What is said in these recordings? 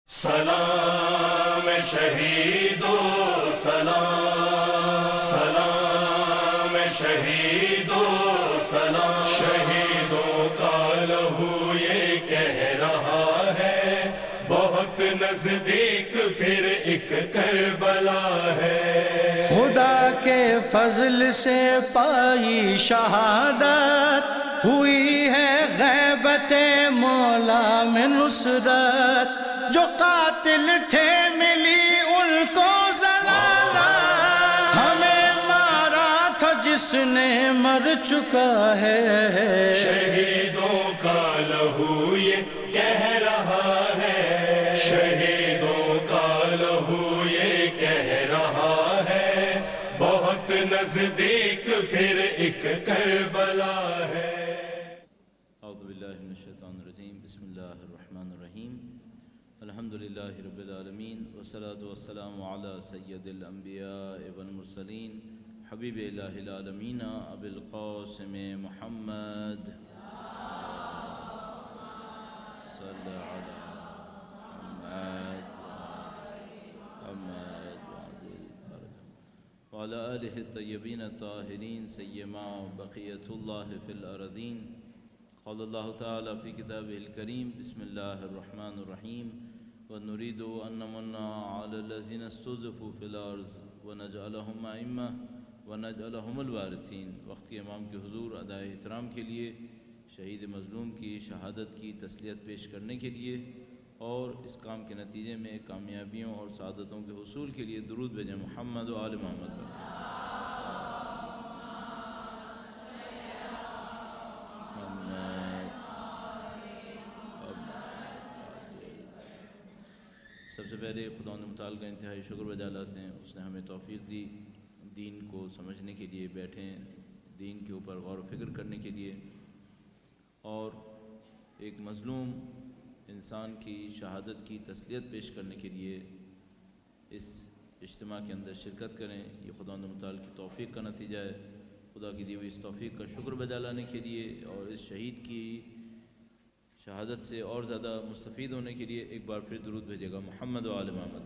سلام شہیدو سلام، سلام شہیدو سلام، شہیدوں کا لہو یہ کہہ رہا ہے بہت نزدیک پھر ایک کربلا ہے۔ خدا کے فضل سے پائی شہادت، ہوئی ہے غیبت مولا میں نصرت، جو قاتل تھے ملی ان کو ضلالت، ہمیں مارا تھا جس نے مر چکا ہے۔ شہیدوں کا لہو یہ کہہ رہا ہے، شہیدوں کا لہو یہ کہہ رہا ہے بہت نزدیک پھر ایک کربلا ہے۔ اعوذ باللہ من الشیطان الرجیم، بسم اللہ الرحمن الرحیم، الحمدللہ رب العالمین، والصلاة والسلام علی سید الانبیاء والمرسلین، حبیب الہ العالمین ابی القاسم محمد صلی علی محمد وعلی آلہ الطیبین الطاہرین سیما بقیت اللہ فی الارضین۔ قال اللہ تعالی فی کتابہ الکریم، بسم اللہ الرحمن الرحیم، وَنُرِيدُ أَن نَّمُنَّ عَلَى الَّذِينَ اسْتُضْعِفُوا فِي الْأَرْضِ وَنَجْعَلَهُمْ أَئِمَّةً وَنَجْعَلَهُمُ الْوَارِثِينَ۔ وقت امام کے حضور ادائے احترام کے لیے، شہید مظلوم کی شہادت کی تسلیت پیش کرنے کے لیے، اور اس کام کے نتیجے میں کامیابیوں اور سعادتوں کے حصول کے لیے درود بھیجیں محمد و آل محمد پر۔ سب سے پہلے خداوند متعال کا انتہائی شکر بجا لاتے ہیں، اس نے ہمیں توفیق دی دین کو سمجھنے کے لیے، بیٹھیں دین کے اوپر غور و فکر کرنے کے لیے، اور ایک مظلوم انسان کی شہادت کی تسلیت پیش کرنے کے لیے اس اجتماع کے اندر شرکت کریں۔ یہ خداوند متعال کی توفیق کا نتیجہ ہے۔ خدا کی دی ہوئی اس توفیق کا شکر بجا لانے کے لیے اور اس شہید کی شہادت سے اور زیادہ مستفید ہونے کے لیے ایک بار پھر درود بھیجے گا محمد و آل محمد۔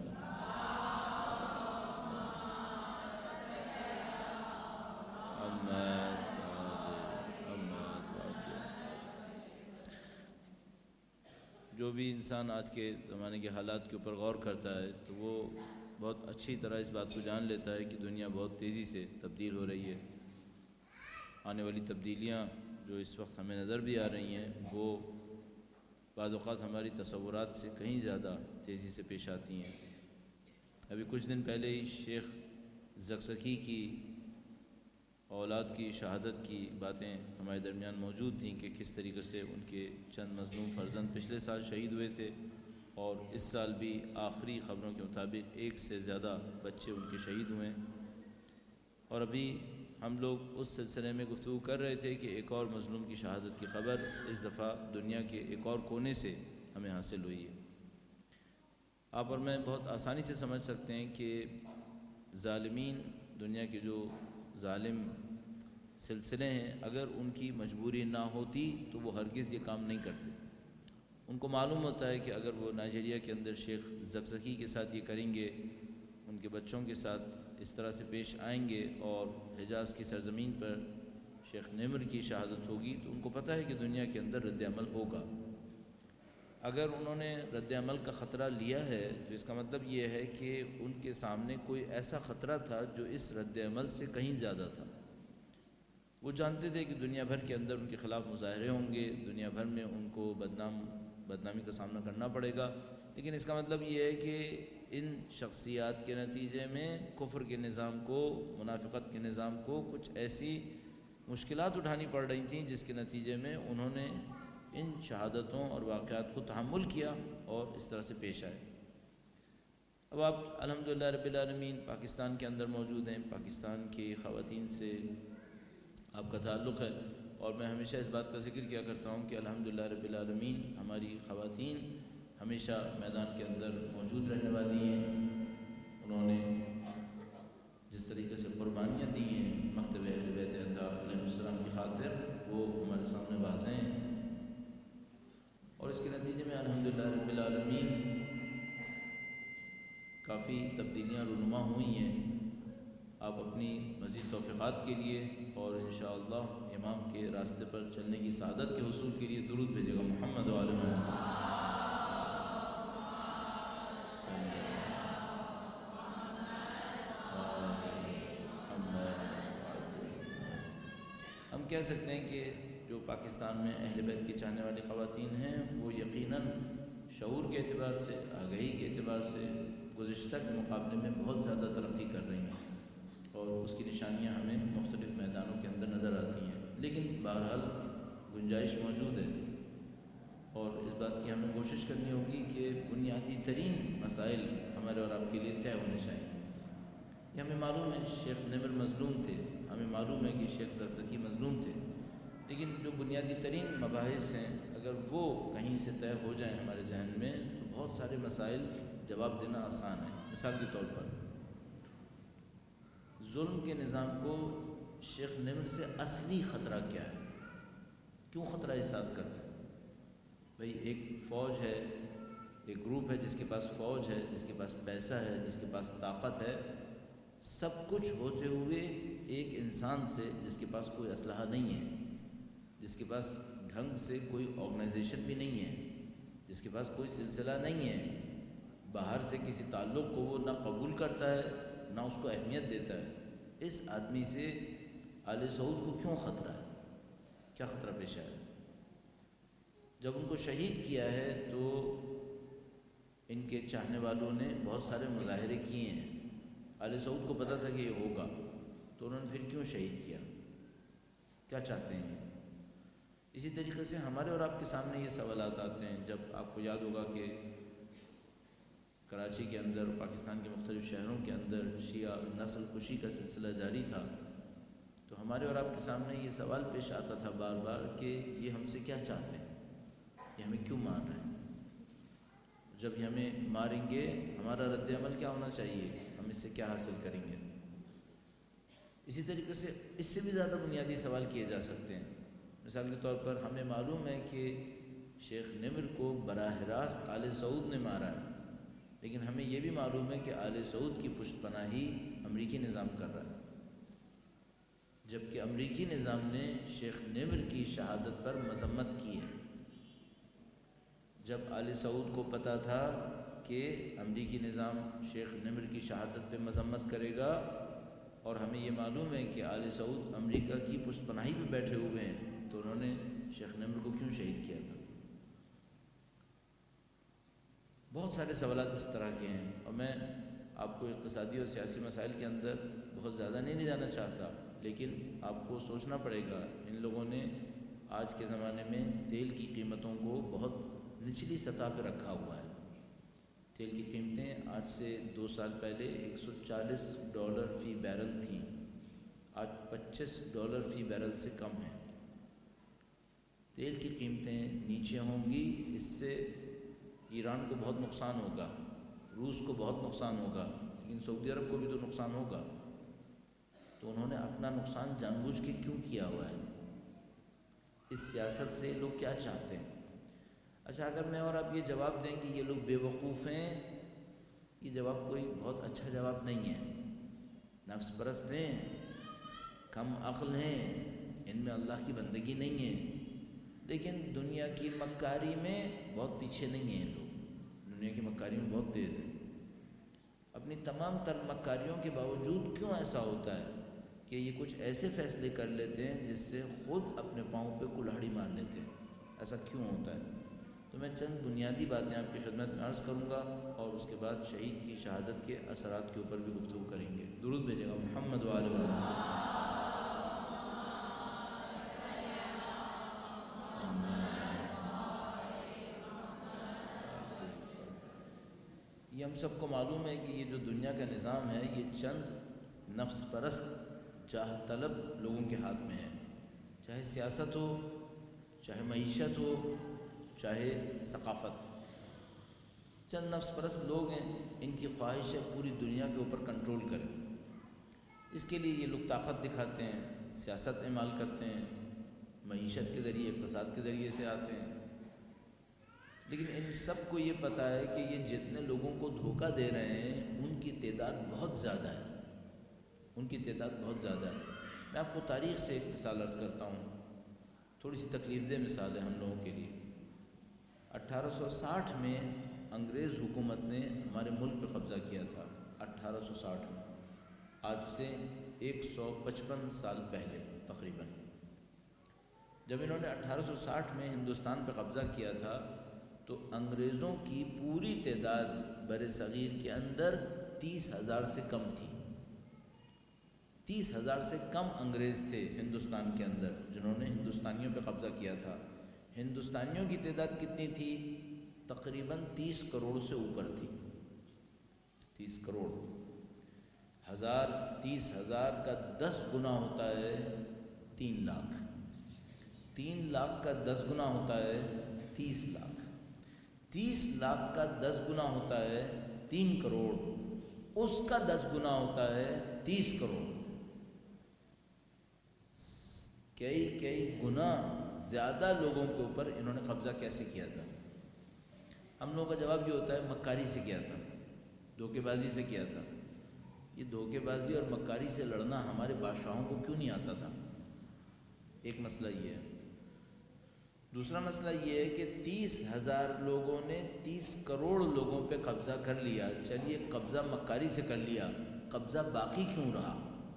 جو بھی انسان آج کے زمانے کے حالات کے اوپر غور کرتا ہے تو وہ بہت اچھی طرح اس بات کو جان لیتا ہے کہ دنیا بہت تیزی سے تبدیل ہو رہی ہے۔ آنے والی تبدیلیاں جو اس وقت ہمیں نظر بھی آ رہی ہیں وہ بعض اوقات ہماری تصورات سے کہیں زیادہ تیزی سے پیش آتی ہیں۔ ابھی کچھ دن پہلے ہی شیخ زکزکی کی اولاد کی شہادت کی باتیں ہمارے درمیان موجود تھیں کہ کس طریقے سے ان کے چند مظلوم فرزند پچھلے سال شہید ہوئے تھے، اور اس سال بھی آخری خبروں کے مطابق 1 سے زیادہ بچے ان کے شہید ہوئے ہیں۔ اور ابھی ہم لوگ اس سلسلے میں گفتگو کر رہے تھے کہ ایک اور مظلوم کی شہادت کی خبر اس دفعہ دنیا کے ایک اور کونے سے ہمیں حاصل ہوئی ہے۔ آپ اور میں بہت آسانی سے سمجھ سکتے ہیں کہ ظالمین، دنیا کے جو ظالم سلسلے ہیں، اگر ان کی مجبوری نہ ہوتی تو وہ ہرگز یہ کام نہیں کرتے۔ ان کو معلوم ہوتا ہے کہ اگر وہ نائجیریا کے اندر شیخ زکزکی کے ساتھ یہ کریں گے، ان کے بچوں کے ساتھ اس طرح سے پیش آئیں گے، اور حجاز کی سرزمین پر شیخ نمر کی شہادت ہوگی، تو ان کو پتہ ہے کہ دنیا کے اندر رد عمل ہوگا۔ اگر انہوں نے رد عمل کا خطرہ لیا ہے تو اس کا مطلب یہ ہے کہ ان کے سامنے کوئی ایسا خطرہ تھا جو اس رد عمل سے کہیں زیادہ تھا۔ وہ جانتے تھے کہ دنیا بھر کے اندر ان کے خلاف مظاہرے ہوں گے، دنیا بھر میں ان کو بدنامی کا سامنا کرنا پڑے گا، لیکن اس کا مطلب یہ ہے کہ ان شخصیات کے نتیجے میں کفر کے نظام کو، منافقت کے نظام کو کچھ ایسی مشکلات اٹھانی پڑ رہی تھیں جس کے نتیجے میں انہوں نے ان شہادتوں اور واقعات کو تحمل کیا اور اس طرح سے پیش آئے۔ اب آپ الحمدللہ رب العالمین پاکستان کے اندر موجود ہیں، پاکستان کی خواتین سے آپ کا تعلق ہے، اور میں ہمیشہ اس بات کا ذکر کیا کرتا ہوں کہ الحمدللہ رب العالمین ہماری خواتین ہمیشہ میدان کے اندر موجود رہنے والی ہیں۔ انہوں نے جس طریقے سے قربانیاں دی ہیں مکتب اہل بیت اطہار علیہ السلام کی خاطر، وہ ہمارے سامنے واضح ہیں، اور اس کے نتیجے میں الحمدللہ رب العالمین کافی تبدیلیاں رونما ہوئی ہیں. آپ اپنی مزید توفیقات کے لیے اور انشاءاللہ امام کے راستے پر چلنے کی سعادت کے حصول کے لیے درود بھیجے گا. محمد و آل محمد. ہم کہہ سکتے ہیں کہ جو پاکستان میں اہل بیت کی چاہنے والی خواتین ہیں وہ یقیناً شعور کے اعتبار سے، آگہی کے اعتبار سے گزشتہ کے مقابلے میں بہت زیادہ ترقی کر رہی ہیں اور اس کی نشانیاں ہمیں مختلف میدانوں کے اندر نظر آتی ہیں. لیکن بہرحال گنجائش موجود ہے اور اس بات کی ہمیں کوشش کرنی ہوگی کہ بنیادی ترین مسائل ہمارے اور آپ کے لیے طے ہونے چاہیے. یہ ہمیں معلوم ہے شیخ نمر مظلوم تھے، ہمیں معلوم ہے کہ شیخ زرزکی مظلوم تھے، لیکن جو بنیادی ترین مباحث ہیں اگر وہ کہیں سے طے ہو جائیں ہمارے ذہن میں تو بہت سارے مسائل جواب دینا آسان ہے. مثال کے طور پر ظلم کے نظام کو شیخ نمر سے اصلی خطرہ کیا ہے؟ کیوں خطرہ احساس کرتے ہیں؟ بھئی ایک فوج ہے، ایک گروپ ہے جس کے پاس فوج ہے، جس کے پاس پیسہ ہے، جس کے پاس طاقت ہے، سب کچھ ہوتے ہوئے ایک انسان سے جس کے پاس کوئی اسلحہ نہیں ہے، جس کے پاس ڈھنگ سے کوئی آرگنائزیشن بھی نہیں ہے، جس کے پاس کوئی سلسلہ نہیں ہے، باہر سے کسی تعلق کو وہ نہ قبول کرتا ہے نہ اس کو اہمیت دیتا ہے، اس آدمی سے آل سعود کو کیوں خطرہ ہے؟ کیا خطرہ پیش آیا؟ جب ان کو شہید کیا ہے تو ان کے چاہنے والوں نے بہت سارے مظاہرے کیے ہیں. آل سعود کو پتہ تھا کہ یہ ہوگا تو انہوں نے پھر کیوں شہید کیا؟ کیا چاہتے ہیں؟ اسی طریقے سے ہمارے اور آپ کے سامنے یہ سوالات آتے ہیں. جب آپ کو یاد ہوگا کہ کراچی کے اندر، پاکستان کے مختلف شہروں کے اندر شیعہ نسل کشی کا سلسلہ جاری تھا تو ہمارے اور آپ کے سامنے یہ سوال پیش آتا تھا بار بار کہ یہ ہم سے کیا چاہتے ہیں، یہ ہمیں کیوں مار رہے ہیں، جب یہ ہمیں ماریں گے ہمارا رد عمل کیا ہونا چاہیے، ہم اس سے کیا حاصل کریں گے. اسی طریقے سے اس سے بھی زیادہ بنیادی سوال کیے جا سکتے ہیں. مثال کے طور پر ہمیں معلوم ہے کہ شیخ نمر کو براہ راست آل سعود نے مارا ہے، لیکن ہمیں یہ بھی معلوم ہے کہ آل سعود کی پشت پناہی امریکی نظام کر رہا ہے، جبکہ امریکی نظام نے شیخ نمر کی شہادت پر مذمت کی ہے. جب آل سعود کو پتہ تھا کہ امریکی نظام شیخ نمر کی شہادت پہ مذمت کرے گا اور ہمیں یہ معلوم ہے کہ آل سعود امریکہ کی پشت پناہی پہ بیٹھے ہوئے ہیں تو انہوں نے شیخ نمر کو کیوں شہید کیا تھا؟ بہت سارے سوالات اس طرح کے ہیں اور میں آپ کو اقتصادی اور سیاسی مسائل کے اندر بہت زیادہ نہیں لے جانا چاہتا، لیکن آپ کو سوچنا پڑے گا. ان لوگوں نے آج کے زمانے میں تیل کی قیمتوں کو بہت نچلی سطح پہ رکھا ہوا ہے. تیل کی قیمتیں آج سے 2 سال پہلے $140 فی بیرل تھیں، آج $25 فی بیرل سے کم ہیں. تیل کی قیمتیں نیچے ہوں گی، اس سے ایران کو بہت نقصان ہوگا، روس کو بہت نقصان ہوگا، لیکن سعودی عرب کو بھی تو نقصان ہوگا. تو انہوں نے اپنا نقصان جان بوجھ کے کیوں کیا ہوا ہے؟ اس سیاست سے لوگ کیا چاہتے ہیں؟ اچھا، اگر میں اور آپ یہ جواب دیں کہ یہ لوگ بے وقوف ہیں، یہ جواب کوئی بہت اچھا جواب نہیں ہے. نفس پرست ہیں، کم عقل ہیں، ان میں اللہ کی بندگی نہیں ہے، لیکن دنیا کی مکاری میں بہت پیچھے نہیں ہیں. لوگ دنیا کی مکاری میں بہت تیز ہیں. اپنی تمام تر مکاریوں کے باوجود کیوں ایسا ہوتا ہے کہ یہ کچھ ایسے فیصلے کر لیتے ہیں جس سے خود اپنے پاؤں پہ کلہاڑی مار لیتے ہیں؟ ایسا کیوں ہوتا ہے؟ تو میں چند بنیادی باتیں آپ کی خدمت میں عرض کروں گا اور اس کے بعد شہید کی شہادت کے اثرات کے اوپر بھی گفتگو کریں گے. درود بھیجے گا. محمد و آل محمد. یہ ہم سب کو معلوم ہے کہ یہ جو دنیا کا نظام ہے یہ چند نفس پرست جاہ طلب لوگوں کے ہاتھ میں ہے. چاہے سیاست ہو، چاہے معیشت ہو، چاہے ثقافت، چند نفس پرست لوگ ہیں، ان کی خواہش ہے پوری دنیا کے اوپر کنٹرول کریں. اس کے لیے یہ لوگ طاقت دکھاتے ہیں، سیاست اعمال کرتے ہیں، معیشت کے ذریعے، اقتصاد کے ذریعے سے آتے ہیں. لیکن ان سب کو یہ پتہ ہے کہ یہ جتنے لوگوں کو دھوکہ دے رہے ہیں ان کی تعداد بہت زیادہ ہے، ان کی تعداد بہت زیادہ ہے۔ میں آپ کو تاریخ سے ایک مثال عرض کرتا ہوں، تھوڑی سی تکلیف دہ مثال ہے ہم لوگوں کے لیے۔ 1860 میں انگریز حکومت نے ہمارے ملک پہ قبضہ کیا تھا، 1860 میں، آج سے 155 سال پہلے تقریباً۔ جب انہوں نے 1860 میں ہندوستان پہ قبضہ کیا تھا تو انگریزوں کی پوری تعداد بر صغیر کے اندر 30,000 سے کم تھی۔ 30,000 سے کم انگریز تھے ہندوستان کے اندر جنہوں نے ہندوستانیوں پہ قبضہ کیا تھا۔ ہندوستانیوں کی تعداد کتنی تھی؟ تقریباً 30 کروڑ سے اوپر تھی، 30 کروڑ۔ 30,000 کا 10 گنا ہوتا ہے 3 لاکھ، 3 لاکھ کا 10 گنا ہوتا ہے 30 لاکھ، 30 لاکھ کا 10 گنا ہوتا ہے 3 کروڑ، اس کا 10 گنا ہوتا ہے 30 کروڑ۔ کئی گنا زیادہ لوگوں کے اوپر انہوں نے قبضہ کیسے کیا تھا؟ ہم لوگوں کا جواب یہ ہوتا ہے مکاری سے کیا تھا، دھوکے بازی سے کیا تھا۔ یہ دھوکے بازی اور مکاری سے لڑنا ہمارے بادشاہوں کو کیوں نہیں آتا تھا؟ ایک مسئلہ یہ ہے۔ دوسرا مسئلہ یہ ہے کہ 30,000 لوگوں نے 30 کروڑ لوگوں پہ قبضہ کر لیا۔ چلیے قبضہ مکاری سے کر لیا، قبضہ باقی کیوں رہا؟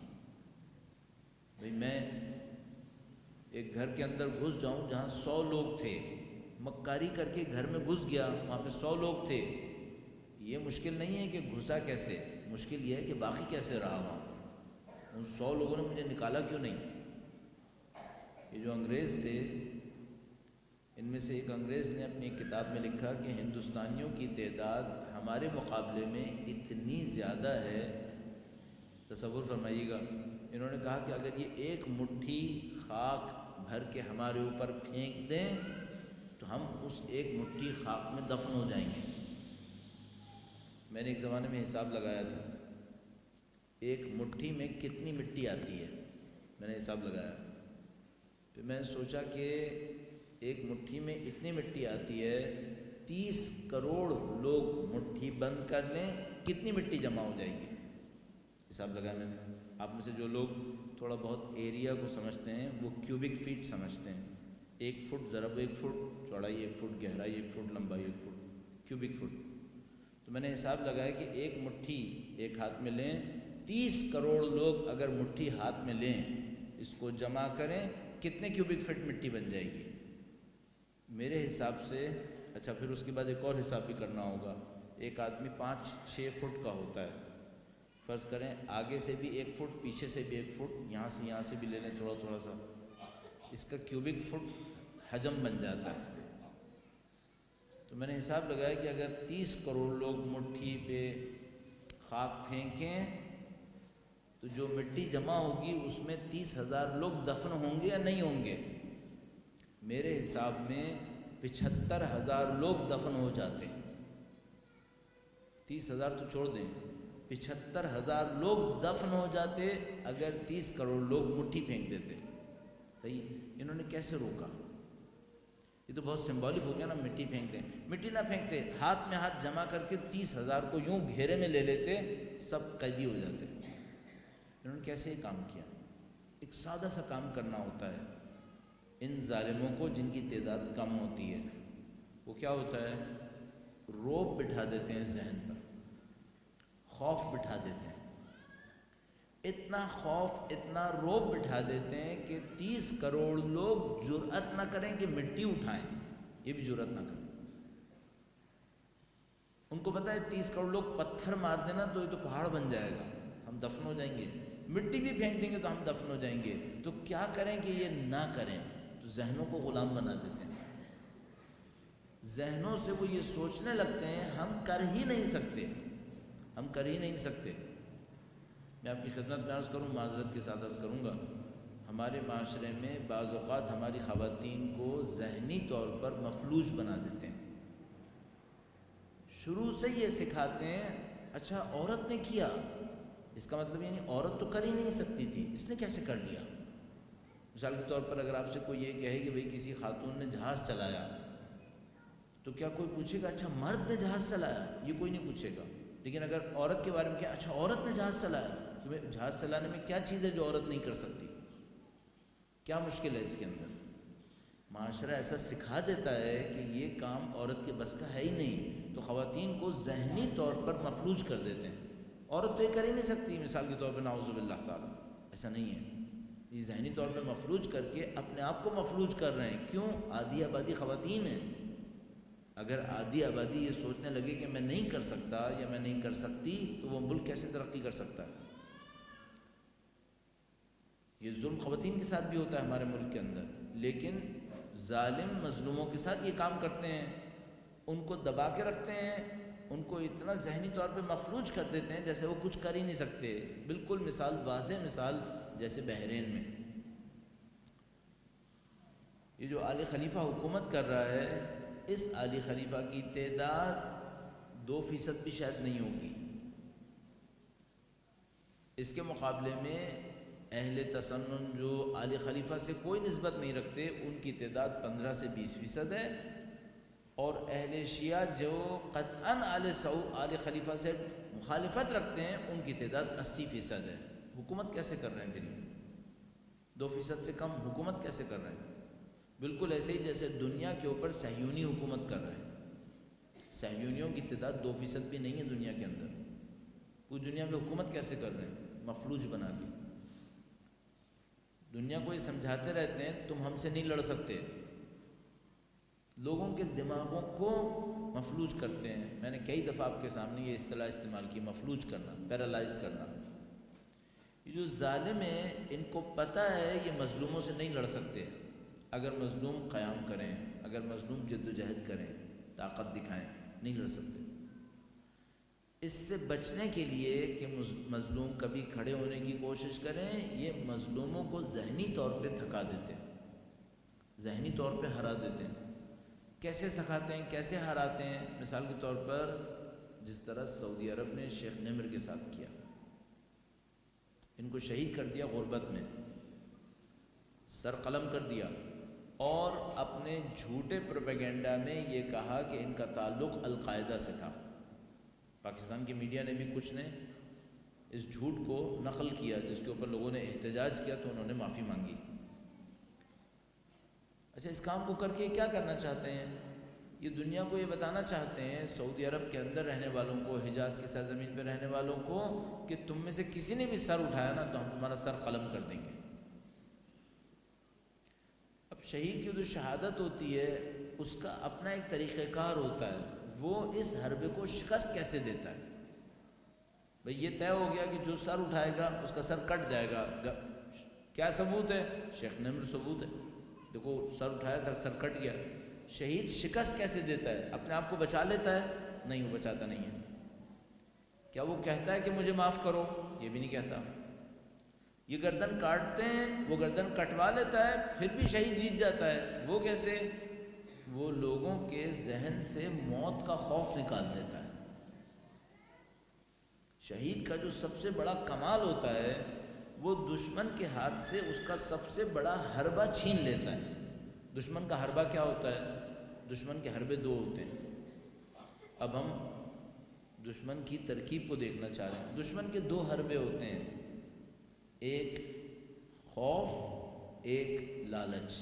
بھئی میں ایک گھر کے اندر گھس جاؤں جہاں 100 لوگ تھے، مکاری کر کے گھر میں گھس گیا، وہاں پہ 100 لوگ تھے، یہ مشکل نہیں ہے کہ گھسا کیسے، مشکل یہ ہے کہ باقی کیسے رہا وہاں پر، ان 100 لوگوں نے مجھے نکالا کیوں نہیں؟ یہ جو انگریز تھے، ان میں سے ایک انگریز نے اپنی کتاب میں لکھا کہ ہندوستانیوں کی تعداد ہمارے مقابلے میں اتنی زیادہ ہے، تصور فرمائیے گا، انہوں نے کہا کہ اگر یہ ایک مٹھی خاک بھر کے ہمارے اوپر پھینک دیں تو ہم اس ایک مٹھی خاک میں دفن ہو جائیں گے۔ میں نے ایک زمانے میں حساب لگایا تھا، ایک مٹھی میں کتنی مٹی آتی ہے، میں نے حساب لگایا، پھر میں نے سوچا کہ ایک مٹھی میں اتنی مٹی آتی ہے، 30 کروڑ لوگ مٹھی بند کر لیں کتنی مٹی جمع ہو جائے گی، حساب لگایا میں نے۔ آپ میں سے جو لوگ تھوڑا بہت ایریا کو سمجھتے ہیں وہ کیوبک فٹ سمجھتے ہیں، 1 فٹ ضرب 1 فٹ، چوڑائی 1 فٹ، گہرائی 1 فٹ، لمبائی 1 فٹ، کیوبک فٹ۔ تو میں نے حساب لگایا کہ ایک مٹھی ایک ہاتھ میں لیں، 30 کروڑ لوگ اگر مٹھی ہاتھ میں لیں، اس کو جمع کریں، کتنے کیوبک فٹ مٹی بن جائے گی؟ میرے حساب سے، اچھا پھر اس کے بعد ایک اور حساب بھی کرنا ہوگا، ایک آدمی 5-6 فٹ کا ہوتا ہے، فرض کریں آگے سے بھی 1 فٹ، پیچھے سے بھی 1 فٹ، یہاں سے بھی لے لیں تھوڑا تھوڑا سا، اس کا کیوبک فٹ حجم بن جاتا ہے۔ تو میں نے حساب لگایا کہ اگر 30 کروڑ لوگ مٹھی پہ خاک پھینکیں تو جو مٹی جمع ہوگی اس میں 30,000 لوگ دفن ہوں گے یا نہیں ہوں گے؟ میرے حساب میں 75,000 لوگ دفن ہو جاتے، 30,000 تو چھوڑ دیں، 75,000 لوگ دفن ہو جاتے اگر 30 کروڑ لوگ مٹھی پھینک دیتے۔ صحیح، انہوں نے کیسے روکا؟ یہ تو بہت سمبولک ہو گیا نا، مٹی پھینک دیں، مٹی نہ پھینکتے، ہاتھ میں ہاتھ جمع کر کے 30,000 کو یوں گھیرے میں لے لیتے، سب قیدی ہو جاتے۔ انہوں نے کیسے یہ کام کیا؟ ایک سادہ سا کام کرنا ہوتا ہے ان ظالموں کو جن کی تعداد کم ہوتی ہے، وہ کیا ہوتا ہے؟ روب بٹھا دیتے ہیں ذہن پر، خوف بٹھا دیتے ہیں، اتنا خوف اتنا روب بٹھا دیتے ہیں کہ 30 کروڑ لوگ جرأت نہ کریں کہ مٹی اٹھائیں، یہ بھی جرأت نہ کریں۔ ان کو پتہ ہے 30 کروڑ لوگ پتھر مار دینا تو یہ تو پہاڑ بن جائے گا، ہم دفن ہو جائیں گے، مٹی بھی پھینک دیں گے تو ہم دفن ہو جائیں گے، تو کیا کریں کہ یہ نہ کریں؟ تو ذہنوں کو غلام بنا دیتے ہیں، ذہنوں سے وہ یہ سوچنے لگتے ہیں ہم کر ہی نہیں سکتے، ہم کر ہی نہیں سکتے۔ میں آپ کی خدمت میں عرض کروں، معذرت کے ساتھ عرض کروں گا، ہمارے معاشرے میں بعض اوقات ہماری خواتین کو ذہنی طور پر مفلوج بنا دیتے ہیں، شروع سے یہ سکھاتے ہیں اچھا عورت نے کیا، اس کا مطلب یعنی عورت تو کر ہی نہیں سکتی تھی، اس نے کیسے کر لیا؟ مثال کے طور پر اگر آپ سے کوئی یہ کہے کہ بھئی کسی خاتون نے جہاز چلایا تو کیا کوئی پوچھے گا اچھا مرد نے جہاز چلایا؟ یہ کوئی نہیں پوچھے گا. لیکن اگر عورت کے بارے میں کیا، اچھا عورت نے جہاز چلایا، تمہیں جہاز چلانے میں کیا چیز ہے جو عورت نہیں کر سکتی؟ کیا مشکل ہے اس کے اندر؟ معاشرہ ایسا سکھا دیتا ہے کہ یہ کام عورت کے بس کا ہے ہی نہیں، تو خواتین کو ذہنی طور پر مفلوج کر دیتے ہیں. عورت تو یہ کر ہی نہیں سکتی، مثال کے طور پہ نعوذ باللہ تعالیٰ، ایسا نہیں ہے. یہ ذہنی طور پہ مفلوج کر کے اپنے آپ کو مفلوج کر رہے ہیں. کیوں؟ آدھی آبادی خواتین ہیں. اگر آدھی آبادی یہ سوچنے لگے کہ میں نہیں کر سکتا یا میں نہیں کر سکتی، تو وہ ملک کیسے ترقی کر سکتا ہے؟ یہ ظلم خواتین کے ساتھ بھی ہوتا ہے ہمارے ملک کے اندر، لیکن ظالم مظلوموں کے ساتھ یہ کام کرتے ہیں، ان کو دبا کے رکھتے ہیں، ان کو اتنا ذہنی طور پہ مفلوج کر دیتے ہیں جیسے وہ کچھ کر ہی نہیں سکتے. بالکل مثال، واضح مثال، جیسے بحرین میں یہ جو آل خلیفہ حکومت کر رہا ہے، اس آل خلیفہ کی تعداد 2% بھی شاید نہیں ہوگی. اس کے مقابلے میں اہل تسنن جو آل خلیفہ سے کوئی نسبت نہیں رکھتے، ان کی تعداد 15 سے 20% ہے. اور اہل شیعہ جو قطعاً آل خلیفہ سے مخالفت رکھتے ہیں، ان کی تعداد 80% ہے. حکومت کیسے کر رہے ہیں پھر؟ 2% سے کم حکومت کیسے کر رہے ہیں؟ بالکل ایسے ہی جیسے دنیا کے اوپر صہیونی حکومت کر رہے ہیں. صہیونیوں کی تعداد 2% بھی نہیں ہے دنیا کے اندر. پوری دنیا پہ حکومت کیسے کر رہے ہیں؟ مفلوج بنا کے. دنیا کو یہ سمجھاتے رہتے ہیں تم ہم سے نہیں لڑ سکتے، لوگوں کے دماغوں کو مفلوج کرتے ہیں. میں نے کئی دفعہ آپ کے سامنے یہ اصطلاح استعمال کی، مفلوج کرنا، پیرالائز کرنا. یہ جو ظالم ہیں، ان کو پتہ ہے یہ مظلوموں سے نہیں لڑ سکتے. اگر مظلوم قیام کریں، اگر مظلوم جد و جہد کریں، طاقت دکھائیں، نہیں لڑ سکتے. اس سے بچنے کے لیے کہ مظلوم کبھی کھڑے ہونے کی کوشش کریں، یہ مظلوموں کو ذہنی طور پہ تھکا دیتے ہیں، ذہنی طور پہ ہرا دیتے ہیں. کیسے سکھاتے ہیں، کیسے ہراتے ہیں؟ مثال کے طور پر جس طرح سعودی عرب نے شیخ نمر کے ساتھ کیا، ان کو شہید کر دیا غربت میں، سر قلم کر دیا، اور اپنے جھوٹے پروپیگنڈا میں یہ کہا کہ ان کا تعلق القاعدہ سے تھا. پاکستان کی میڈیا نے بھی کچھ نے اس جھوٹ کو نقل کیا، جس کے اوپر لوگوں نے احتجاج کیا تو انہوں نے معافی مانگی. اچھا، اس کام کو کر کے کیا کرنا چاہتے ہیں؟ یہ دنیا کو یہ بتانا چاہتے ہیں، سعودی عرب کے اندر رہنے والوں کو، حجاز کی سرزمین پہ رہنے والوں کو، کہ تم میں سے کسی نے بھی سر اٹھایا نا تو ہم تمہارا سر قلم کر دیں گے. اب شہید کی جو شہادت ہوتی ہے اس کا اپنا ایک طریقہ کار ہوتا ہے. وہ اس حربے کو شکست کیسے دیتا ہے؟ بھئی یہ طے ہو گیا کہ جو سر اٹھائے گا اس کا سر کٹ جائے گا. کیا ثبوت ہے؟ شیخ نمر ثبوت ہے. دیکھو سر اٹھایا تھا، سر کٹ گیا. شہید شکست کیسے دیتا ہے؟ اپنے آپ کو بچا لیتا ہے؟ نہیں، وہ بچاتا نہیں ہے. کیا وہ کہتا ہے کہ مجھے معاف کرو؟ یہ بھی نہیں کہتا. یہ گردن کاٹتے ہیں، وہ گردن کٹوا لیتا ہے، پھر بھی شہید جیت جاتا ہے. وہ کیسے؟ وہ لوگوں کے ذہن سے موت کا خوف نکال دیتا ہے. شہید کا جو سب سے بڑا کمال ہوتا ہے، وہ دشمن کے ہاتھ سے اس کا سب سے بڑا حربہ چھین لیتا ہے. دشمن کا حربہ کیا ہوتا ہے؟ دشمن کے حربے 2 ہوتے ہیں. اب ہم دشمن کی ترکیب کو دیکھنا چاہ رہے ہیں. دشمن کے 2 حربے ہوتے ہیں، ایک خوف، ایک لالچ.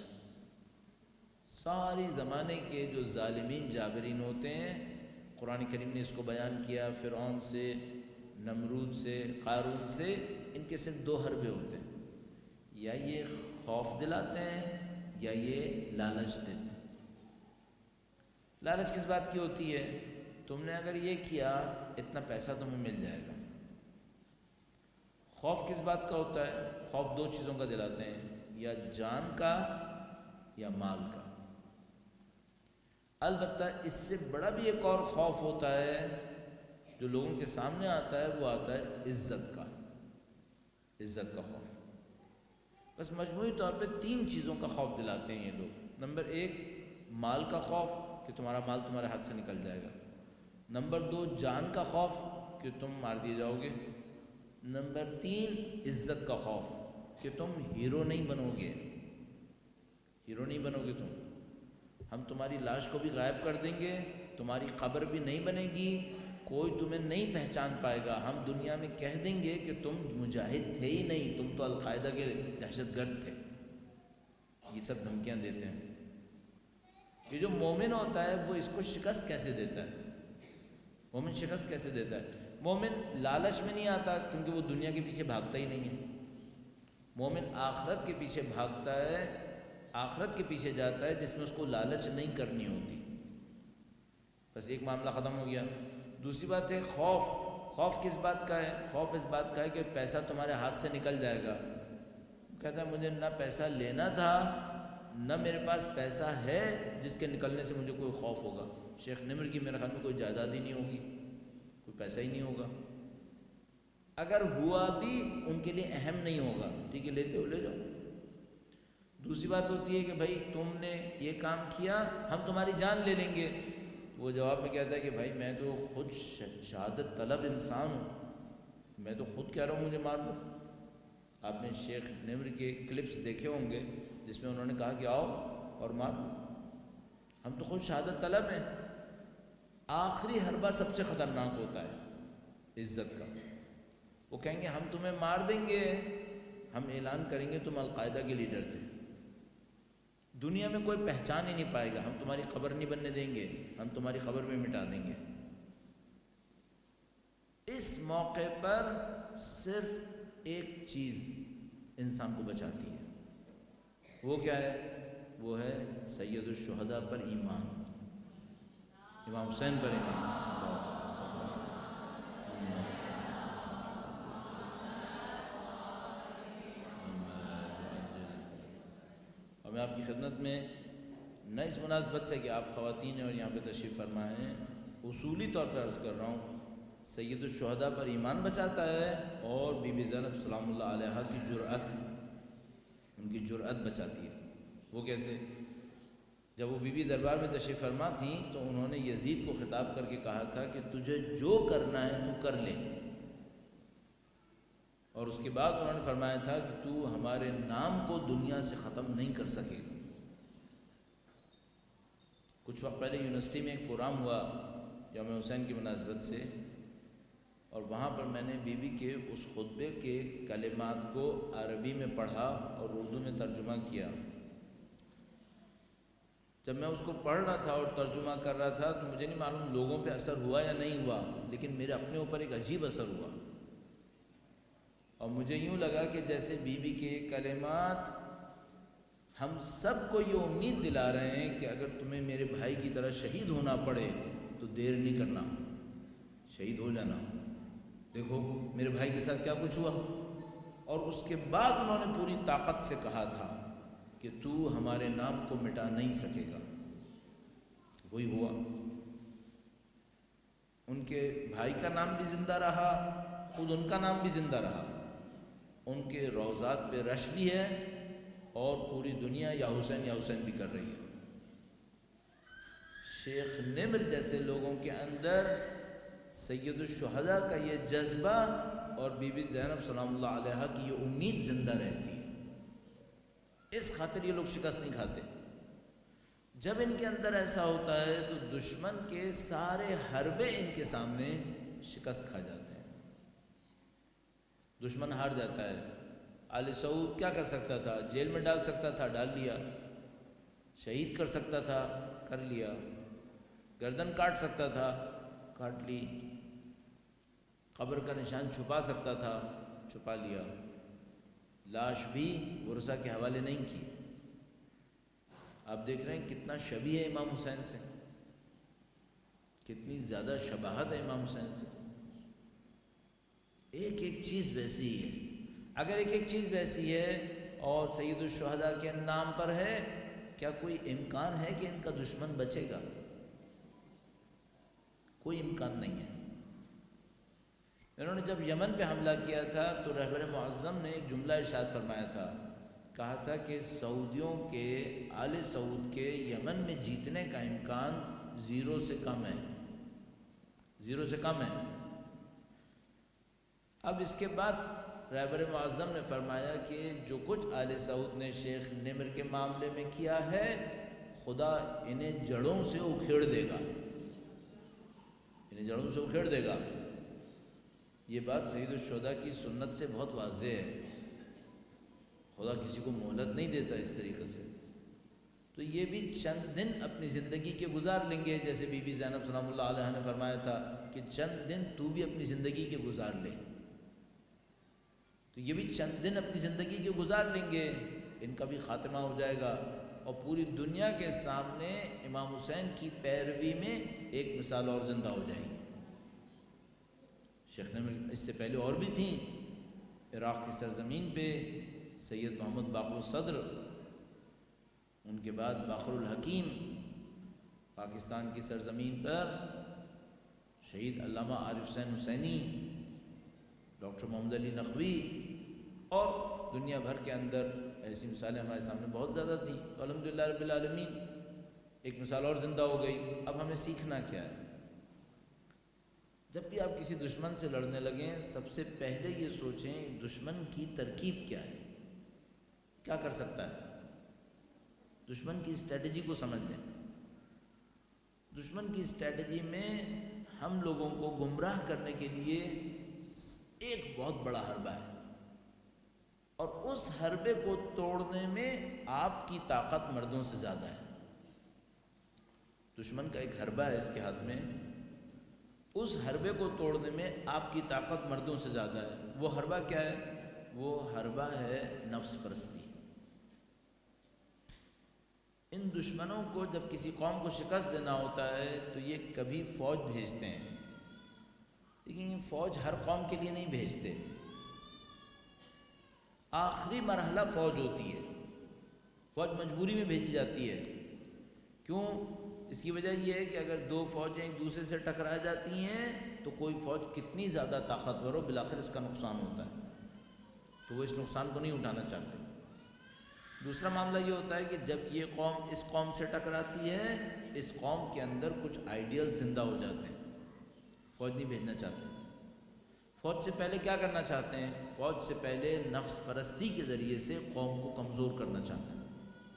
ساری زمانے کے جو ظالمین جابرین ہوتے ہیں، قرآن کریم نے اس کو بیان کیا. فرعون سے، نمرود سے، قارون سے، ان کے صرف 2 حربے ہوتے ہیں. یا یہ خوف دلاتے ہیں یا یہ لالچ دیتے ہیں. لالچ کس بات کی ہوتی ہے؟ تم نے اگر یہ کیا اتنا پیسہ تمہیں مل جائے گا. خوف کس بات کا ہوتا ہے؟ خوف 2 چیزوں کا دلاتے ہیں، یا جان کا یا مال کا. البتہ اس سے بڑا بھی ایک اور خوف ہوتا ہے جو لوگوں کے سامنے آتا ہے، وہ آتا ہے عزت کا. عزت کا خوف. بس مجموعی طور پہ 3 چیزوں کا خوف دلاتے ہیں یہ لوگ. نمبر 1 مال کا خوف کہ تمہارا مال تمہارے ہاتھ سے نکل جائے گا. نمبر 2 جان کا خوف کہ تم مار دیے جاؤ گے. نمبر 3 عزت کا خوف کہ تم ہیرو نہیں بنو گے. ہیرو نہیں بنو گے تم. ہم تمہاری لاش کو بھی غائب کر دیں گے، تمہاری قبر بھی نہیں بنے گی، کوئی تمہیں نہیں پہچان پائے گا، ہم دنیا میں کہہ دیں گے کہ تم مجاہد تھے ہی نہیں، تم تو القاعدہ کے دہشت گرد تھے۔ یہ سب دھمکیاں دیتے ہیں۔ یہ جو مومن ہوتا ہے وہ اس کو شکست کیسے دیتا ہے؟ مومن شکست کیسے دیتا ہے؟ مومن لالچ میں نہیں آتا کیونکہ وہ دنیا کے پیچھے بھاگتا ہی نہیں ہے۔ مومن آخرت کے پیچھے بھاگتا ہے، آخرت کے پیچھے جاتا ہے جس میں اس کو لالچ نہیں کرنی ہوتی۔ بس ایک معاملہ ختم ہو گیا۔ دوسری بات ہے خوف۔ خوف کس بات کا ہے؟ خوف اس بات کا ہے کہ پیسہ تمہارے ہاتھ سے نکل جائے گا۔ کہتا ہے مجھے نہ پیسہ لینا تھا نہ میرے پاس پیسہ ہے جس کے نکلنے سے مجھے کوئی خوف ہوگا۔ شیخ نمر کی میرے خیال میں کوئی جائیداد ہی نہیں ہوگی، کوئی پیسہ ہی نہیں ہوگا، اگر ہوا بھی ان کے لیے اہم نہیں ہوگا، ٹھیک ہے لیتے ہو لے جاؤ۔ دوسری بات ہوتی ہے کہ بھائی تم نے یہ کام کیا ہم تمہاری جان لے لیں گے، وہ جواب میں کہتا ہے کہ بھائی میں تو خود شہادت طلب انسان ہوں، میں تو خود کہہ رہا ہوں مجھے مار لو۔ آپ نے شیخ نمر کے کلپس دیکھے ہوں گے جس میں انہوں نے کہا کہ آؤ اور مار لو، ہم تو خود شہادت طلب ہیں۔ آخری حربہ سب سے خطرناک ہوتا ہے عزت کا۔ وہ کہیں گے ہم تمہیں مار دیں گے، ہم اعلان کریں گے تم القاعدہ کے لیڈر تھے، دنیا میں کوئی پہچان ہی نہیں پائے گا، ہم تمہاری خبر نہیں بننے دیں گے، ہم تمہاری خبر میں مٹا دیں گے۔ اس موقع پر صرف ایک چیز انسان کو بچاتی ہے، وہ کیا ہے؟ وہ ہے سید الشہداء پر ایمان، امام حسین پر ایمان۔ اور میں آپ کی خدمت میں نہ اس مناسبت سے کہ آپ خواتین اور یہاں پہ تشریف فرما ہیں، اصولی طور پر عرض کر رہا ہوں، سید الشہداء پر ایمان بچاتا ہے اور بی بی زینب سلام اللہ علیہا کی جرأت، ان کی جرأت بچاتی ہے۔ وہ کیسے؟ جب وہ بی بی دربار میں تشریف فرما تھیں تو انہوں نے یزید کو خطاب کر کے کہا تھا کہ تجھے جو کرنا ہے تو کر لے، اور اس کے بعد انہوں نے فرمایا تھا کہ تو ہمارے نام کو دنیا سے ختم نہیں کر سکے گا۔ کچھ وقت پہلے یونیورسٹی میں ایک پروگرام ہوا جامع حسین کی مناسبت سے، اور وہاں پر میں نے بی بی کے اس خطبے کے کلمات کو عربی میں پڑھا اور اردو میں ترجمہ کیا۔ جب میں اس کو پڑھ رہا تھا اور ترجمہ کر رہا تھا تو مجھے نہیں معلوم لوگوں پہ اثر ہوا یا نہیں ہوا، لیکن میرے اپنے اوپر ایک عجیب اثر ہوا، اور مجھے یوں لگا کہ جیسے بی بی کے کلمات ہم سب کو یہ امید دلا رہے ہیں کہ اگر تمہیں میرے بھائی کی طرح شہید ہونا پڑے تو دیر نہیں کرنا، شہید ہو جانا۔ دیکھو میرے بھائی کے ساتھ کیا کچھ ہوا، اور اس کے بعد انہوں نے پوری طاقت سے کہا تھا کہ تو ہمارے نام کو مٹا نہیں سکے گا۔ وہی ہوا، ان کے بھائی کا نام بھی زندہ رہا، خود ان کا نام بھی زندہ رہا، ان کے روضات پہ رش بھی ہے، اور پوری دنیا یا حسین بھی کر رہی ہے۔ شیخ نمر جیسے لوگوں کے اندر سید الشہداء کا یہ جذبہ اور بی بی زینب سلام اللہ علیہا کی یہ امید زندہ رہتی ہے، اس خاطر یہ لوگ شکست نہیں کھاتے۔ جب ان کے اندر ایسا ہوتا ہے تو دشمن کے سارے حربے ان کے سامنے شکست کھا جاتے ہیں، دشمن ہار جاتا ہے۔ آل سعود کیا کر سکتا تھا؟ جیل میں ڈال سکتا تھا، ڈال لیا، شہید کر سکتا تھا، کر لیا، گردن کاٹ سکتا تھا، کاٹ لی، قبر کا نشان چھپا سکتا تھا، چھپا لیا، لاش بھی ورثہ کے حوالے نہیں کی۔ آپ دیکھ رہے ہیں کتنا شبیہ ہے امام حسین سے، کتنی زیادہ شباہت ہے امام حسین سے، ایک ایک چیز ویسی ہی ہے۔ اگر ایک ایک چیز ویسی ہے اور سید الشہداء کے نام پر ہے، کیا کوئی امکان ہے کہ ان کا دشمن بچے گا؟ کوئی امکان نہیں ہے۔ انہوں نے جب یمن پہ حملہ کیا تھا تو رہبر معظم نے ایک جملہ ارشاد فرمایا تھا، کہا تھا کہ سعودیوں کے، آل سعود کے یمن میں جیتنے کا امکان 0 سے کم ہے، 0 سے کم ہے۔ اب اس کے بعد رہبر معظم نے فرمایا کہ جو کچھ آل سعود نے شیخ نمر کے معاملے میں کیا ہے، خدا انہیں جڑوں سے اکھیڑ دے گا، انہیں جڑوں سے اکھیڑ دے گا۔ یہ بات سید الشہداء کی سنت سے بہت واضح ہے، خدا کسی کو مہلت نہیں دیتا اس طریقے سے۔ تو یہ بھی چند دن اپنی زندگی کے گزار لیں گے، جیسے بی بی زینب سلام اللہ علیہ نے فرمایا تھا کہ چند دن تو بھی اپنی زندگی کے گزار لے، تو یہ بھی چند دن اپنی زندگی کے گزار لیں گے، ان کا بھی خاتمہ ہو جائے گا، اور پوری دنیا کے سامنے امام حسین کی پیروی میں ایک مثال اور زندہ ہو جائے گی۔ شیخ نے اس سے پہلے اور بھی تھیں، عراق کی سرزمین پہ سید محمد باقر الصدر، ان کے بعد باقر الحکیم، پاکستان کی سرزمین پر شہید علامہ عارف حسین حسینی، ڈاکٹر محمد علی نقوی، اور دنیا بھر کے اندر ایسی مثالیں ہمارے سامنے بہت زیادہ تھیں۔ تو الحمدللہ رب العالمین ایک مثال اور زندہ ہو گئی۔ اب ہمیں سیکھنا کیا ہے؟ جب بھی آپ کسی دشمن سے لڑنے لگیں، سب سے پہلے یہ سوچیں دشمن کی ترکیب کیا ہے، کیا کر سکتا ہے۔ دشمن کی اسٹریٹجی کو سمجھ لیں۔ دشمن کی اسٹریٹجی میں ہم لوگوں کو گمراہ کرنے کے لیے ایک بہت بڑا حربہ ہے، اور اس حربے کو توڑنے میں آپ کی طاقت مردوں سے زیادہ ہے۔ دشمن کا ایک حربہ ہے اس کے ہاتھ میں، اس حربے کو توڑنے میں آپ کی طاقت مردوں سے زیادہ ہے۔ وہ حربہ کیا ہے؟ وہ حربہ ہے نفس پرستی۔ ان دشمنوں کو جب کسی قوم کو شکست دینا ہوتا ہے تو یہ کبھی فوج بھیجتے ہیں، لیکن فوج ہر قوم کے لیے نہیں بھیجتے۔ آخری مرحلہ فوج ہوتی ہے، فوج مجبوری میں بھیجی جاتی ہے۔ کیوں؟ اس کی وجہ یہ ہے کہ اگر دو فوجیں ایک دوسرے سے ٹکرا جاتی ہیں تو کوئی فوج کتنی زیادہ طاقتور ہو، بالآخر اس کا نقصان ہوتا ہے، تو وہ اس نقصان کو نہیں اٹھانا چاہتے۔ دوسرا معاملہ یہ ہوتا ہے کہ جب یہ قوم اس قوم سے ٹکراتی ہے، اس قوم کے اندر کچھ آئیڈیل زندہ ہو جاتے ہیں، فوج نہیں بھیجنا چاہتے۔ فوج سے پہلے کیا کرنا چاہتے ہیں؟ فوج سے پہلے نفس پرستی کے ذریعے سے قوم کو کمزور کرنا چاہتے ہیں۔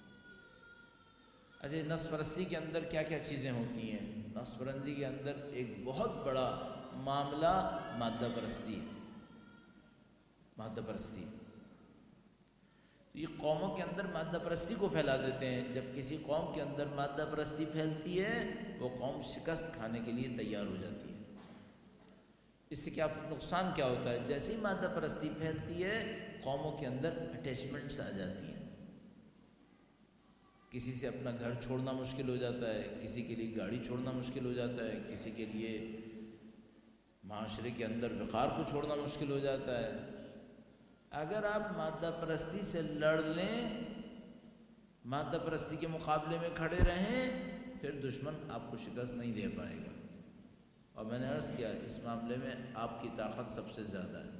اچھا، نفس پرستی کے اندر کیا کیا چیزیں ہوتی ہیں؟ نفس پرستی کے اندر ایک بہت بڑا معاملہ مادہ پرستی ہے۔ مادہ پرستی، یہ قوموں کے اندر مادہ پرستی کو پھیلا دیتے ہیں۔ جب کسی قوم کے اندر مادہ پرستی پھیلتی ہے، وہ قوم شکست کھانے کے لیے تیار ہو جاتی ہے۔ اس سے کیا نقصان کیا ہوتا ہے؟ جیسے ہی مادہ پرستی پھیلتی ہے، قوموں کے اندر اٹیچمنٹس آ جاتی ہیں۔ کسی سے اپنا گھر چھوڑنا مشکل ہو جاتا ہے، کسی کے لیے گاڑی چھوڑنا مشکل ہو جاتا ہے، کسی کے لیے معاشرے کے اندر وقار کو چھوڑنا مشکل ہو جاتا ہے۔ اگر آپ مادہ پرستی سے لڑ لیں، مادہ پرستی کے مقابلے میں کھڑے رہیں، پھر دشمن آپ کو شکست نہیں دے پائے گا۔ اور میں نے عرض کیا، اس معاملے میں آپ کی طاقت سب سے زیادہ ہے۔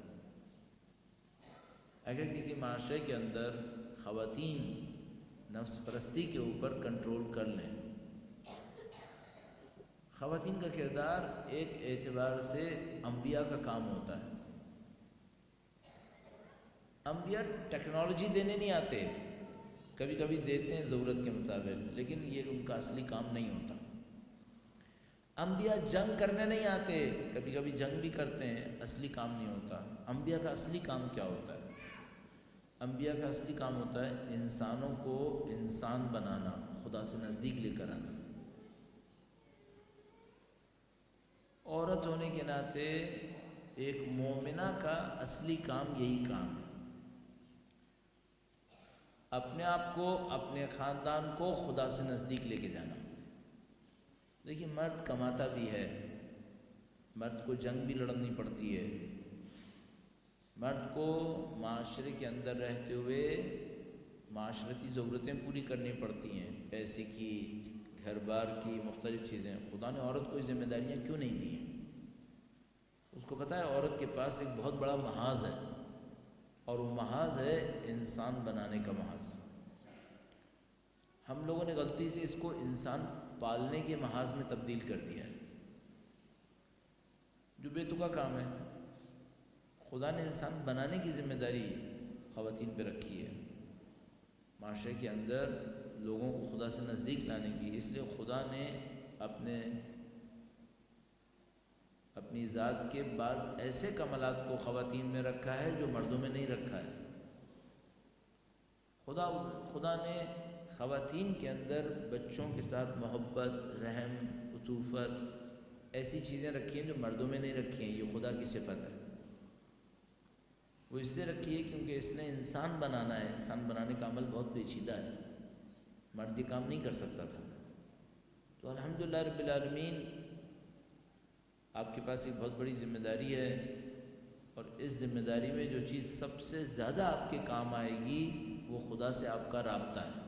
اگر کسی معاشرے کے اندر خواتین نفس پرستی کے اوپر کنٹرول کر لیں، خواتین کا کردار ایک اعتبار سے انبیاء کا کام ہوتا ہے۔ انبیاء ٹیکنالوجی دینے نہیں آتے، کبھی کبھی دیتے ہیں ضرورت کے مطابق، لیکن یہ ان کا اصلی کام نہیں ہوتا۔ انبیاء جنگ کرنے نہیں آتے، کبھی کبھی جنگ بھی کرتے ہیں، اصلی کام نہیں ہوتا۔ انبیاء کا اصلی کام کیا ہوتا ہے؟ انبیاء کا اصلی کام ہوتا ہے انسانوں کو انسان بنانا، خدا سے نزدیک لے کر آنا۔ عورت ہونے کے ناطے ایک مومنہ کا اصلی کام یہی کام ہے، اپنے آپ کو، اپنے خاندان کو خدا سے نزدیک لے کے جانا۔ دیکھیے، مرد کماتا بھی ہے، مرد کو جنگ بھی لڑنی پڑتی ہے، مرد کو معاشرے کے اندر رہتے ہوئے معاشرتی ضرورتیں پوری کرنی پڑتی ہیں، پیسے کی، گھر بار کی، مختلف چیزیں۔ خدا نے عورت کو یہ ذمہ داریاں کیوں نہیں دی؟ اس کو پتہ ہے عورت کے پاس ایک بہت بڑا محاذ ہے، اور وہ محاذ ہے انسان بنانے کا محاذ۔ ہم لوگوں نے غلطی سے اس کو انسان پالنے کے محاذ میں تبدیل کر دیا ہے، جو بے تکا کام ہے۔ خدا نے انسان بنانے کی ذمہ داری خواتین پہ رکھی ہے۔ معاشرے کے اندر لوگوں کو خدا سے نزدیک لانے کی، اس لیے خدا نے اپنی ذات کے بعض ایسے کمالات کو خواتین میں رکھا ہے جو مردوں میں نہیں رکھا ہے۔ خدا نے خواتین کے اندر بچوں کے ساتھ محبت، رحم، عطوفت ایسی چیزیں رکھی ہیں جو مردوں میں نہیں رکھی ہیں۔ یہ خدا کی صفت ہے، وہ اس لیے رکھی ہے کیونکہ اس نے انسان بنانا ہے۔ انسان بنانے کا عمل بہت پیچیدہ ہے، مرد یہ کام نہیں کر سکتا تھا۔ تو الحمدللہ رب العالمین، آپ کے پاس ایک بہت بڑی ذمہ داری ہے، اور اس ذمہ داری میں جو چیز سب سے زیادہ آپ کے کام آئے گی وہ خدا سے آپ کا رابطہ ہے۔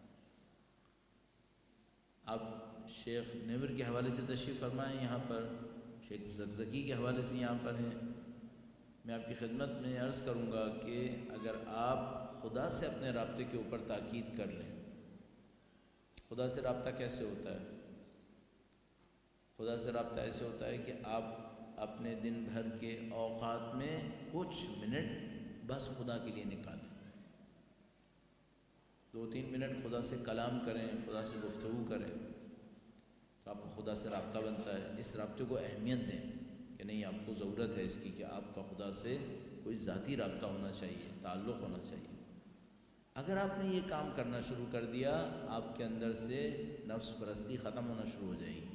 آپ شیخ نیمر کے حوالے سے تشریف فرمائیں یہاں پر، شیخ زکزکی کے حوالے سے یہاں پر ہیں۔ میں آپ کی خدمت میں عرض کروں گا کہ اگر آپ خدا سے اپنے رابطے کے اوپر تاکید کر لیں۔ خدا سے رابطہ کیسے ہوتا ہے؟ خدا سے رابطہ ایسے ہوتا ہے کہ آپ اپنے دن بھر کے اوقات میں کچھ منٹ بس خدا کے لیے نکالیں، 2-3 منٹ خدا سے کلام کریں، خدا سے گفتگو کریں، تو آپ کو خدا سے رابطہ بنتا ہے۔ اس رابطے کو اہمیت دیں کہ نہیں، آپ کو ضرورت ہے اس کی کہ آپ کا خدا سے کوئی ذاتی رابطہ ہونا چاہیے، تعلق ہونا چاہیے۔ اگر آپ نے یہ کام کرنا شروع کر دیا، آپ کے اندر سے نفس پرستی ختم ہونا شروع ہو جائے گی،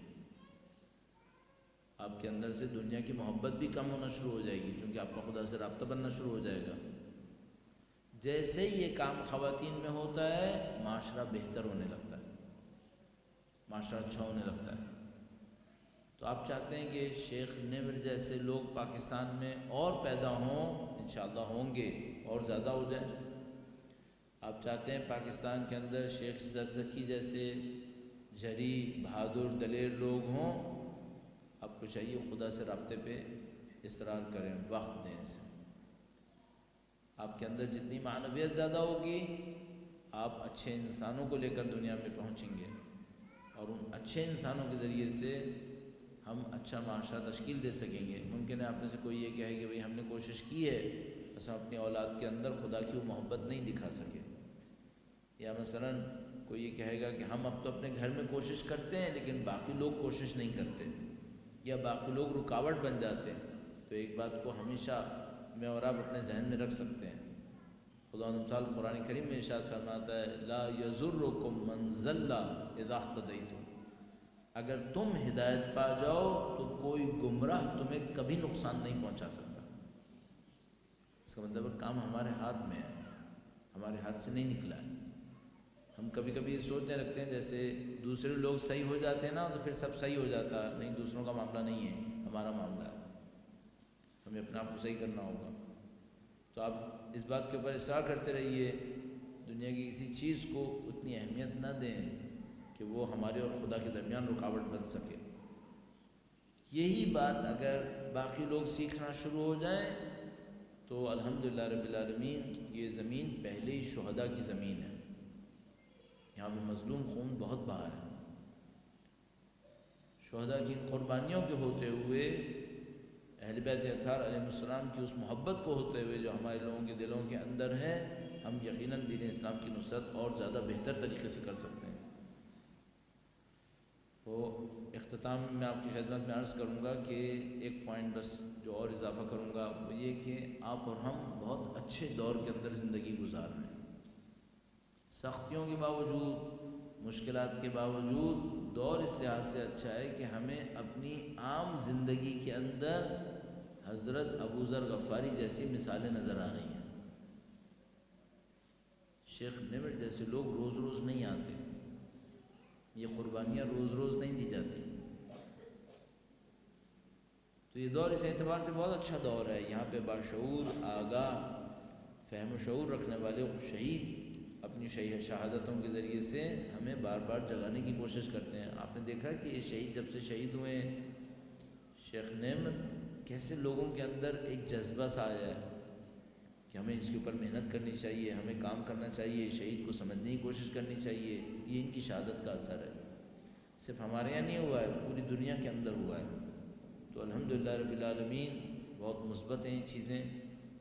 آپ کے اندر سے دنیا کی محبت بھی کم ہونا شروع ہو جائے گی، کیونکہ آپ کا خدا سے رابطہ بننا شروع ہو جائے گا۔ جیسے ہی یہ کام خواتین میں ہوتا ہے، معاشرہ بہتر ہونے لگتا ہے، معاشرہ اچھا ہونے لگتا ہے۔ تو آپ چاہتے ہیں کہ شیخ نیمر جیسے لوگ پاکستان میں اور پیدا ہوں، انشاءاللہ ہوں گے، اور زیادہ ہو جائیں۔ آپ چاہتے ہیں پاکستان کے اندر شیخ زکزکی جیسے جھری، بہادر، دلیر لوگ ہوں۔ آپ کو چاہیے خدا سے رابطے پہ اصرار کریں، وقت دیں اسے۔ آپ کے اندر جتنی معنویت زیادہ ہوگی، آپ اچھے انسانوں کو لے کر دنیا میں پہنچیں گے، اور ان اچھے انسانوں کے ذریعے سے ہم اچھا معاشرہ تشکیل دے سکیں گے۔ ممکن ہے آپ میں سے کوئی یہ کہے کہ بھئی ہم نے کوشش کی ہے، بس ہم اپنی اولاد کے اندر خدا کی وہ محبت نہیں دکھا سکے، یا مثلاً کوئی یہ کہے گا کہ ہم اب تو اپنے گھر میں کوشش کرتے ہیں لیکن باقی لوگ کوشش نہیں کرتے، یا باقی لوگ رکاوٹ بن جاتے ہیں۔ تو ایک بات کو ہمیشہ میں اور آپ اپنے ذہن میں رکھ سکتے ہیں، خدا تعالیٰ قرآن کریم میں ارشاد فرماتا ہے لا یضرکم من ضل اذا اہتدیتم، اگر تم ہدایت پا جاؤ تو کوئی گمراہ تمہیں کبھی نقصان نہیں پہنچا سکتا۔ اس کا مطلب کام ہمارے ہاتھ میں ہے، ہمارے ہاتھ سے نہیں نکلا ہے۔ ہم کبھی کبھی یہ سوچنے لگتے ہیں جیسے دوسرے لوگ صحیح ہو جاتے ہیں نا تو پھر سب صحیح ہو جاتا ہے، نہیں، دوسروں کا معاملہ نہیں ہے، ہمارا معاملہ ہے، ہمیں اپنے آپ کو صحیح کرنا ہوگا۔ تو آپ اس بات کے اوپر اصرار کرتے رہیے، دنیا کی کسی چیز کو اتنی اہمیت نہ دیں کہ وہ ہمارے اور خدا کے درمیان رکاوٹ بن سکے۔ یہی بات اگر باقی لوگ سیکھنا شروع ہو جائیں تو الحمدللہ رب العالمین یہ زمین پہلے ہی شہداء کی زمین ہے، یہاں پہ مظلوم خون بہت بہا ہے۔ شہداء کی ان قربانیوں کے ہوتے ہوئے، اہل بیت اطہار علیہ السلام کی اس محبت کو ہوتے ہوئے جو ہمارے لوگوں کے دلوں کے اندر ہے، ہم یقیناً دین اسلام کی نصرت اور زیادہ بہتر طریقے سے کر سکتے ہیں۔ تو اختتام میں آپ کی خدمت میں عرض کروں گا کہ ایک پوائنٹ بس جو اور اضافہ کروں گا وہ یہ کہ آپ اور ہم بہت اچھے دور کے اندر زندگی گزار رہے ہیں، سختیوں کے باوجود، مشکلات کے باوجود دور اس لحاظ سے اچھا ہے کہ ہمیں اپنی عام زندگی کے اندر حضرت ابو ذر غفاری جیسی مثالیں نظر آ رہی ہیں۔ شیخ نیمر جیسے لوگ روز روز نہیں آتے، یہ قربانیاں روز روز نہیں دی جاتی۔ تو یہ دور اس اعتبار سے بہت اچھا دور ہے، یہاں پہ باشعور، آگاہ، فہم و شعور رکھنے والے شہید اپنی شہادتوں کے ذریعے سے ہمیں بار بار جگانے کی کوشش کرتے ہیں۔ آپ نے دیکھا کہ یہ شہید جب سے شہید ہوئے ہیں، شیخ نیمر، کیسے لوگوں کے اندر ایک جذبہ سا آیا ہے کہ ہمیں اس کے اوپر محنت کرنی چاہیے، ہمیں کام کرنا چاہیے، شہید کو سمجھنے کی کوشش کرنی چاہیے۔ یہ ان کی شہادت کا اثر ہے، صرف ہمارے یہاں نہیں ہوا ہے، پوری دنیا کے اندر ہوا ہے۔ تو الحمدللہ رب العالمین بہت مثبت ہیں یہ چیزیں،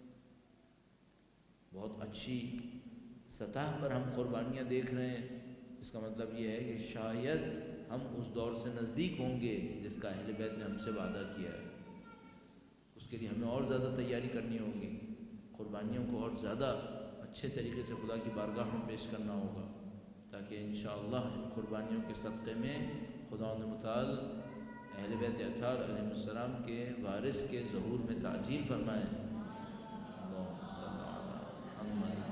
بہت اچھی سطح پر ہم قربانیاں دیکھ رہے ہیں۔ اس کا مطلب یہ ہے کہ شاید ہم اس دور سے نزدیک ہوں گے جس کا اہل بیت نے ہم سے وعدہ کیا ہے. اس کے لیے ہمیں اور زیادہ تیاری کرنی ہوگی، قربانیوں کو اور زیادہ اچھے طریقے سے خدا کی بارگاہ میں پیش کرنا ہوگا، تاکہ انشاءاللہ ان قربانیوں کے صدقے میں خداوند متعال اہل بیت اطہار علیہ السلام کے وارث کے ظہور میں تعجیل فرمائیں. اللہم صل علی محمد.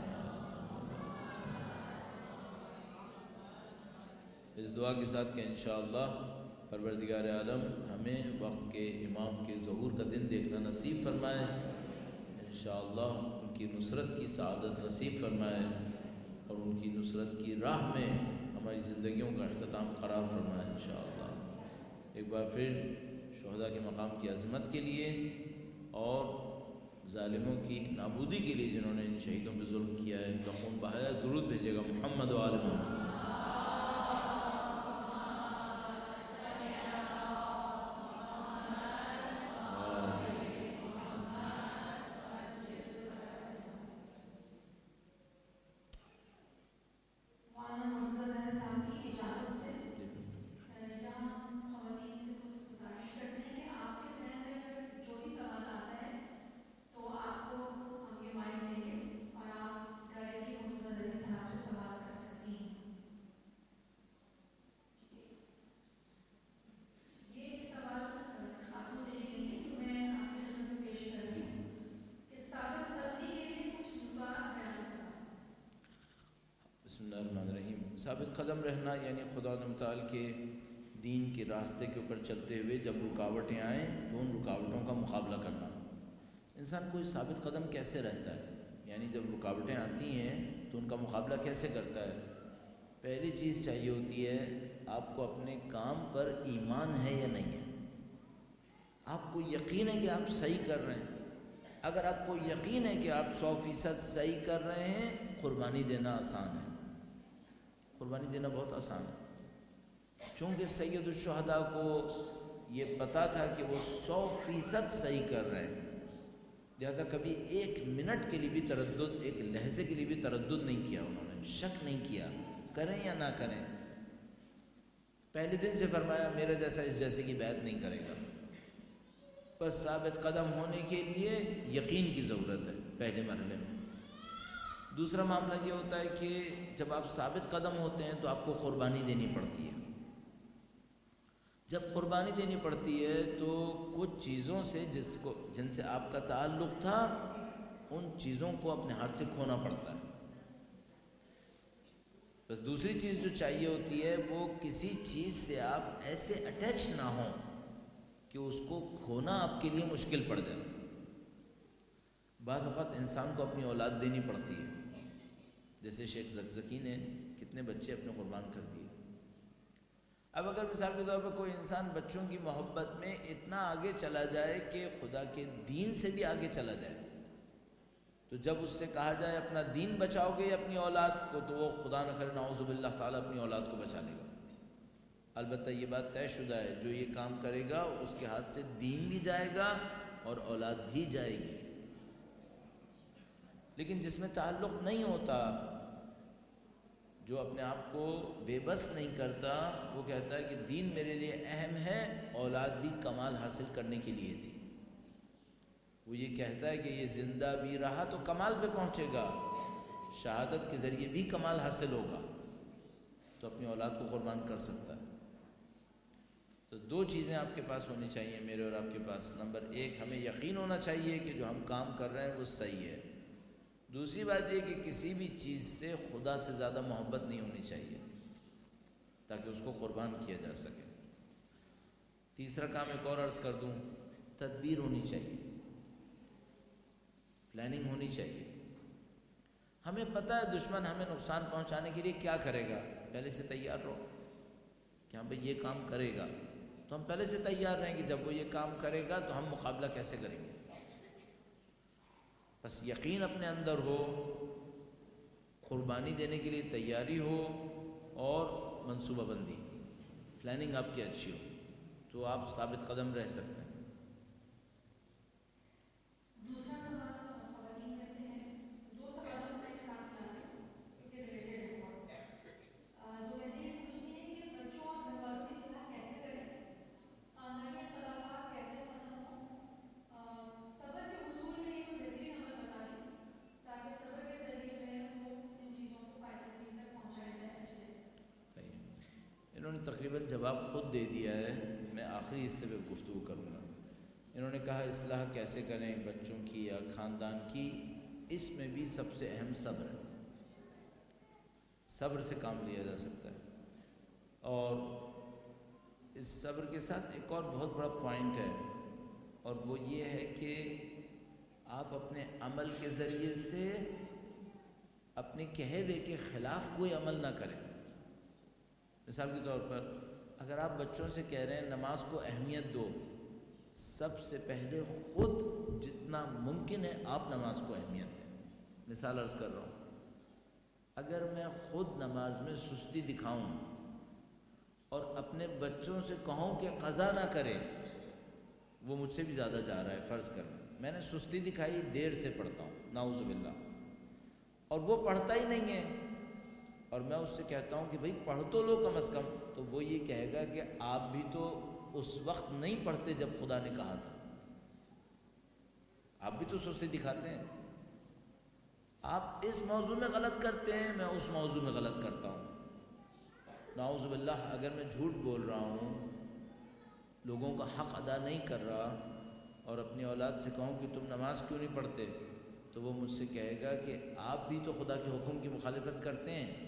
اس دعا کے ساتھ کہ انشاءاللہ پروردگار عالم ہمیں وقت کے امام کے ظہور کا دن دیکھنا نصیب فرمائے، انشاءاللہ ان کی نصرت کی سعادت نصیب فرمائے، اور ان کی نصرت کی راہ میں ہماری زندگیوں کا اختتام قرار فرمائے انشاءاللہ. ایک بار پھر شہداء کے مقام کی عظمت کے لیے اور ظالموں کی نابودی کے لیے جنہوں نے ان شہیدوں پہ ظلم کیا ہے، ان کا خون بہایا، درود بھیجے گا محمد و آل محمد. بسم اللہ الرحمن الرحیم. ثابت قدم رہنا یعنی خدا متعال کے دین کے راستے کے اوپر چلتے ہوئے جب رکاوٹیں آئیں تو ان رکاوٹوں کا مقابلہ کرنا. انسان کوئی ثابت قدم کیسے رہتا ہے، یعنی جب رکاوٹیں آتی ہیں تو ان کا مقابلہ کیسے کرتا ہے؟ پہلی چیز چاہیے ہوتی ہے آپ کو اپنے کام پر ایمان ہے یا نہیں ہے. آپ کو یقین ہے کہ آپ صحیح کر رہے ہیں. اگر آپ کو یقین ہے کہ آپ 100% صحیح کر رہے ہیں، قربانی دینا آسان ہے. قربانی دینا بہت آسان ہے، چونکہ سید الشہداء کو یہ پتہ تھا کہ وہ 100% صحیح کر رہے ہیں، لہذا کبھی ایک منٹ کے لیے بھی تردد، ایک لحظے کے لیے بھی تردد نہیں کیا. انہوں نے شک نہیں کیا کریں یا نہ کریں. پہلے دن سے فرمایا میرے جیسا اس جیسے کی بیعت نہیں کرے گا. بس ثابت قدم ہونے کے لیے یقین کی ضرورت ہے پہلے مرحلے میں. دوسرا معاملہ یہ ہوتا ہے کہ جب آپ ثابت قدم ہوتے ہیں تو آپ کو قربانی دینی پڑتی ہے. جب قربانی دینی پڑتی ہے تو کچھ چیزوں سے جن سے آپ کا تعلق تھا ان چیزوں کو اپنے ہاتھ سے کھونا پڑتا ہے. بس دوسری چیز جو چاہیے ہوتی ہے وہ کسی چیز سے آپ ایسے اٹیچ نہ ہوں کہ اس کو کھونا آپ کے لیے مشکل پڑ جائے. بعض اوقات انسان کو اپنی اولاد دینی پڑتی ہے، جیسے شیخ زکزکی نے کتنے بچے اپنے قربان کر دیے. اب اگر مثال کے طور پر کوئی انسان بچوں کی محبت میں اتنا آگے چلا جائے کہ خدا کے دین سے بھی آگے چلا جائے، تو جب اس سے کہا جائے اپنا دین بچاؤ گے یا اپنی اولاد کو، تو وہ خدا نہ کرے نعوذ باللہ تعالیٰ اپنی اولاد کو بچا لے گا. البتہ یہ بات طے شدہ ہے، جو یہ کام کرے گا اس کے ہاتھ سے دین بھی جائے گا اور اولاد بھی جائے گی. لیکن جس میں تعلق نہیں ہوتا، جو اپنے آپ کو بے بس نہیں کرتا، وہ کہتا ہے کہ دین میرے لیے اہم ہے، اولاد بھی کمال حاصل کرنے کے لیے تھی. وہ یہ کہتا ہے کہ یہ زندہ بھی رہا تو کمال پہ پہنچے گا، شہادت کے ذریعے بھی کمال حاصل ہوگا، تو اپنی اولاد کو قربان کر سکتا ہے. تو دو چیزیں آپ کے پاس ہونی چاہیے، میرے اور آپ کے پاس. نمبر ایک، ہمیں یقین ہونا چاہیے کہ جو ہم کام کر رہے ہیں وہ صحیح ہے. دوسری بات یہ کہ کسی بھی چیز سے خدا سے زیادہ محبت نہیں ہونی چاہیے تاکہ اس کو قربان کیا جا سکے. تیسرا کام ایک اور عرض کر دوں، تدبیر ہونی چاہیے، پلاننگ ہونی چاہیے. ہمیں پتہ ہے دشمن ہمیں نقصان پہنچانے کے لیے کیا کرے گا، پہلے سے تیار رہو کہ ہاں بھئی یہ کام کرے گا، تو ہم پہلے سے تیار رہیں کہ جب وہ یہ کام کرے گا تو ہم مقابلہ کیسے کریں گے. بس یقین اپنے اندر ہو، قربانی دینے کے لیے تیاری ہو اور منصوبہ بندی، پلاننگ آپ کی اچھی ہو، تو آپ ثابت قدم رہ سکتے ہیں. دو سوالوں میں ایک ساتھ لا دیں کیونکہ ریلیٹڈ ہے. تو تقریباً جواب خود دے دیا ہے، میں آخری حصے پہ گفتگو کروں گا۔ انہوں نے کہا اصلاح کیسے کریں بچوں کی یا خاندان کی، اس میں بھی سب سے اہم صبر ہے۔ صبر سے کام لیا جا سکتا ہے، اور اس صبر کے ساتھ ایک اور بہت بڑا پوائنٹ ہے، اور وہ یہ ہے کہ آپ اپنے عمل کے ذریعے سے اپنے کہے ہوئے کے خلاف کوئی عمل نہ کریں۔ مثال کے طور پر اگر آپ بچوں سے کہہ رہے ہیں نماز کو اہمیت دو، سب سے پہلے خود جتنا ممکن ہے آپ نماز کو اہمیت دیں۔ مثال عرض کر رہا ہوں، اگر میں خود نماز میں سستی دکھاؤں اور اپنے بچوں سے کہوں کہ قضا نہ کرے، وہ مجھ سے بھی زیادہ جا رہا ہے فرض کرنا، میں نے سستی دکھائی، دیر سے پڑھتا ہوں نعوذ باللہ، اور وہ پڑھتا ہی نہیں ہے، اور میں اس سے کہتا ہوں کہ بھئی پڑھ تو لو کم از کم، تو وہ یہ کہے گا کہ آپ بھی تو اس وقت نہیں پڑھتے جب خدا نے کہا تھا، آپ بھی تو سستی دکھاتے ہیں، آپ اس موضوع میں غلط کرتے ہیں، میں اس موضوع میں غلط کرتا ہوں۔ نعوذ باللہ اگر میں جھوٹ بول رہا ہوں، لوگوں کا حق ادا نہیں کر رہا، اور اپنی اولاد سے کہوں کہ تم نماز کیوں نہیں پڑھتے، تو وہ مجھ سے کہے گا کہ آپ بھی تو خدا کے حکم کی مخالفت کرتے ہیں۔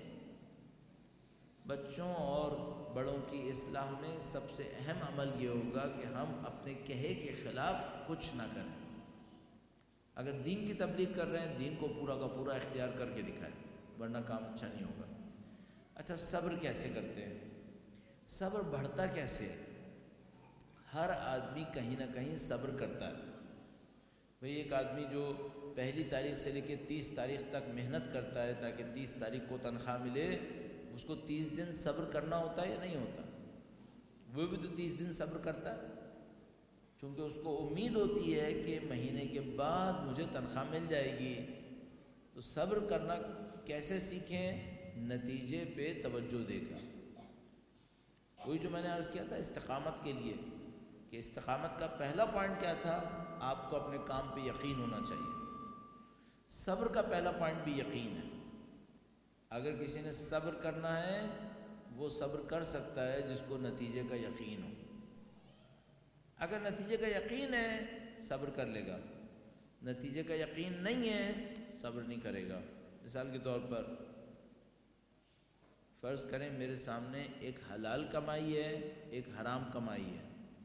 بچوں اور بڑوں کی اصلاح میں سب سے اہم عمل یہ ہوگا کہ ہم اپنے کہے کے خلاف کچھ نہ کریں۔ اگر دین کی تبلیغ کر رہے ہیں، دین کو پورا کا پورا اختیار کر کے دکھائیں، ورنہ کام اچھا نہیں ہوگا۔ اچھا، صبر کیسے کرتے ہیں؟ صبر بڑھتا کیسے ہے؟ ہر آدمی کہیں نہ کہیں صبر کرتا ہے۔ بھئی ایک آدمی جو پہلی تاریخ سے لے کے 30 تاریخ تک محنت کرتا ہے تاکہ 30 تاریخ کو تنخواہ ملے، اس کو 30 دن صبر کرنا ہوتا ہے یا نہیں ہوتا؟ وہ بھی تو 30 دن صبر کرتا ہے، کیونکہ اس کو امید ہوتی ہے کہ مہینے کے بعد مجھے تنخواہ مل جائے گی۔ تو صبر کرنا کیسے سیکھیں؟ نتیجے پہ توجہ دے کر۔ وہی جو میں نے عرض کیا تھا استقامت کے لیے، کہ استقامت کا پہلا پوائنٹ کیا تھا؟ آپ کو اپنے کام پہ یقین ہونا چاہیے۔ صبر کا پہلا پوائنٹ بھی یقین ہے۔ اگر کسی نے صبر کرنا ہے، وہ صبر کر سکتا ہے جس کو نتیجے کا یقین ہو۔ اگر نتیجے کا یقین ہے صبر کر لے گا، نتیجے کا یقین نہیں ہے صبر نہیں کرے گا۔ مثال کے طور پر فرض کریں میرے سامنے ایک حلال کمائی ہے، ایک حرام کمائی ہے،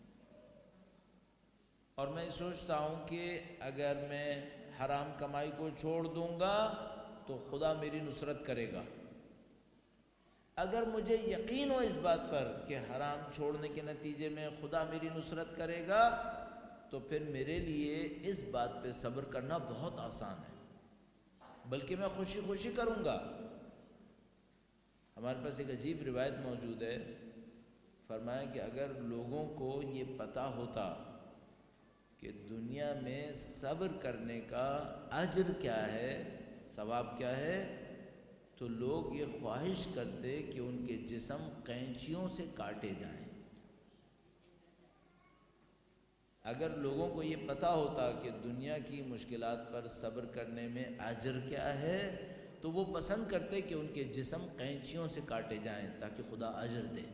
اور میں سوچتا ہوں کہ اگر میں حرام کمائی کو چھوڑ دوں گا تو خدا میری نصرت کرے گا۔ اگر مجھے یقین ہو اس بات پر کہ حرام چھوڑنے کے نتیجے میں خدا میری نصرت کرے گا، تو پھر میرے لیے اس بات پہ صبر کرنا بہت آسان ہے، بلکہ میں خوشی خوشی کروں گا۔ ہمارے پاس ایک عجیب روایت موجود ہے، فرمایا کہ اگر لوگوں کو یہ پتہ ہوتا کہ دنیا میں صبر کرنے کا اجر کیا ہے، ثواب کیا ہے، تو لوگ یہ خواہش کرتے کہ ان کے جسم قینچیوں سے کاٹے جائیں۔ اگر لوگوں کو یہ پتہ ہوتا کہ دنیا کی مشکلات پر صبر کرنے میں اجر کیا ہے، تو وہ پسند کرتے کہ ان کے جسم قینچیوں سے کاٹے جائیں تاکہ خدا اجر دے۔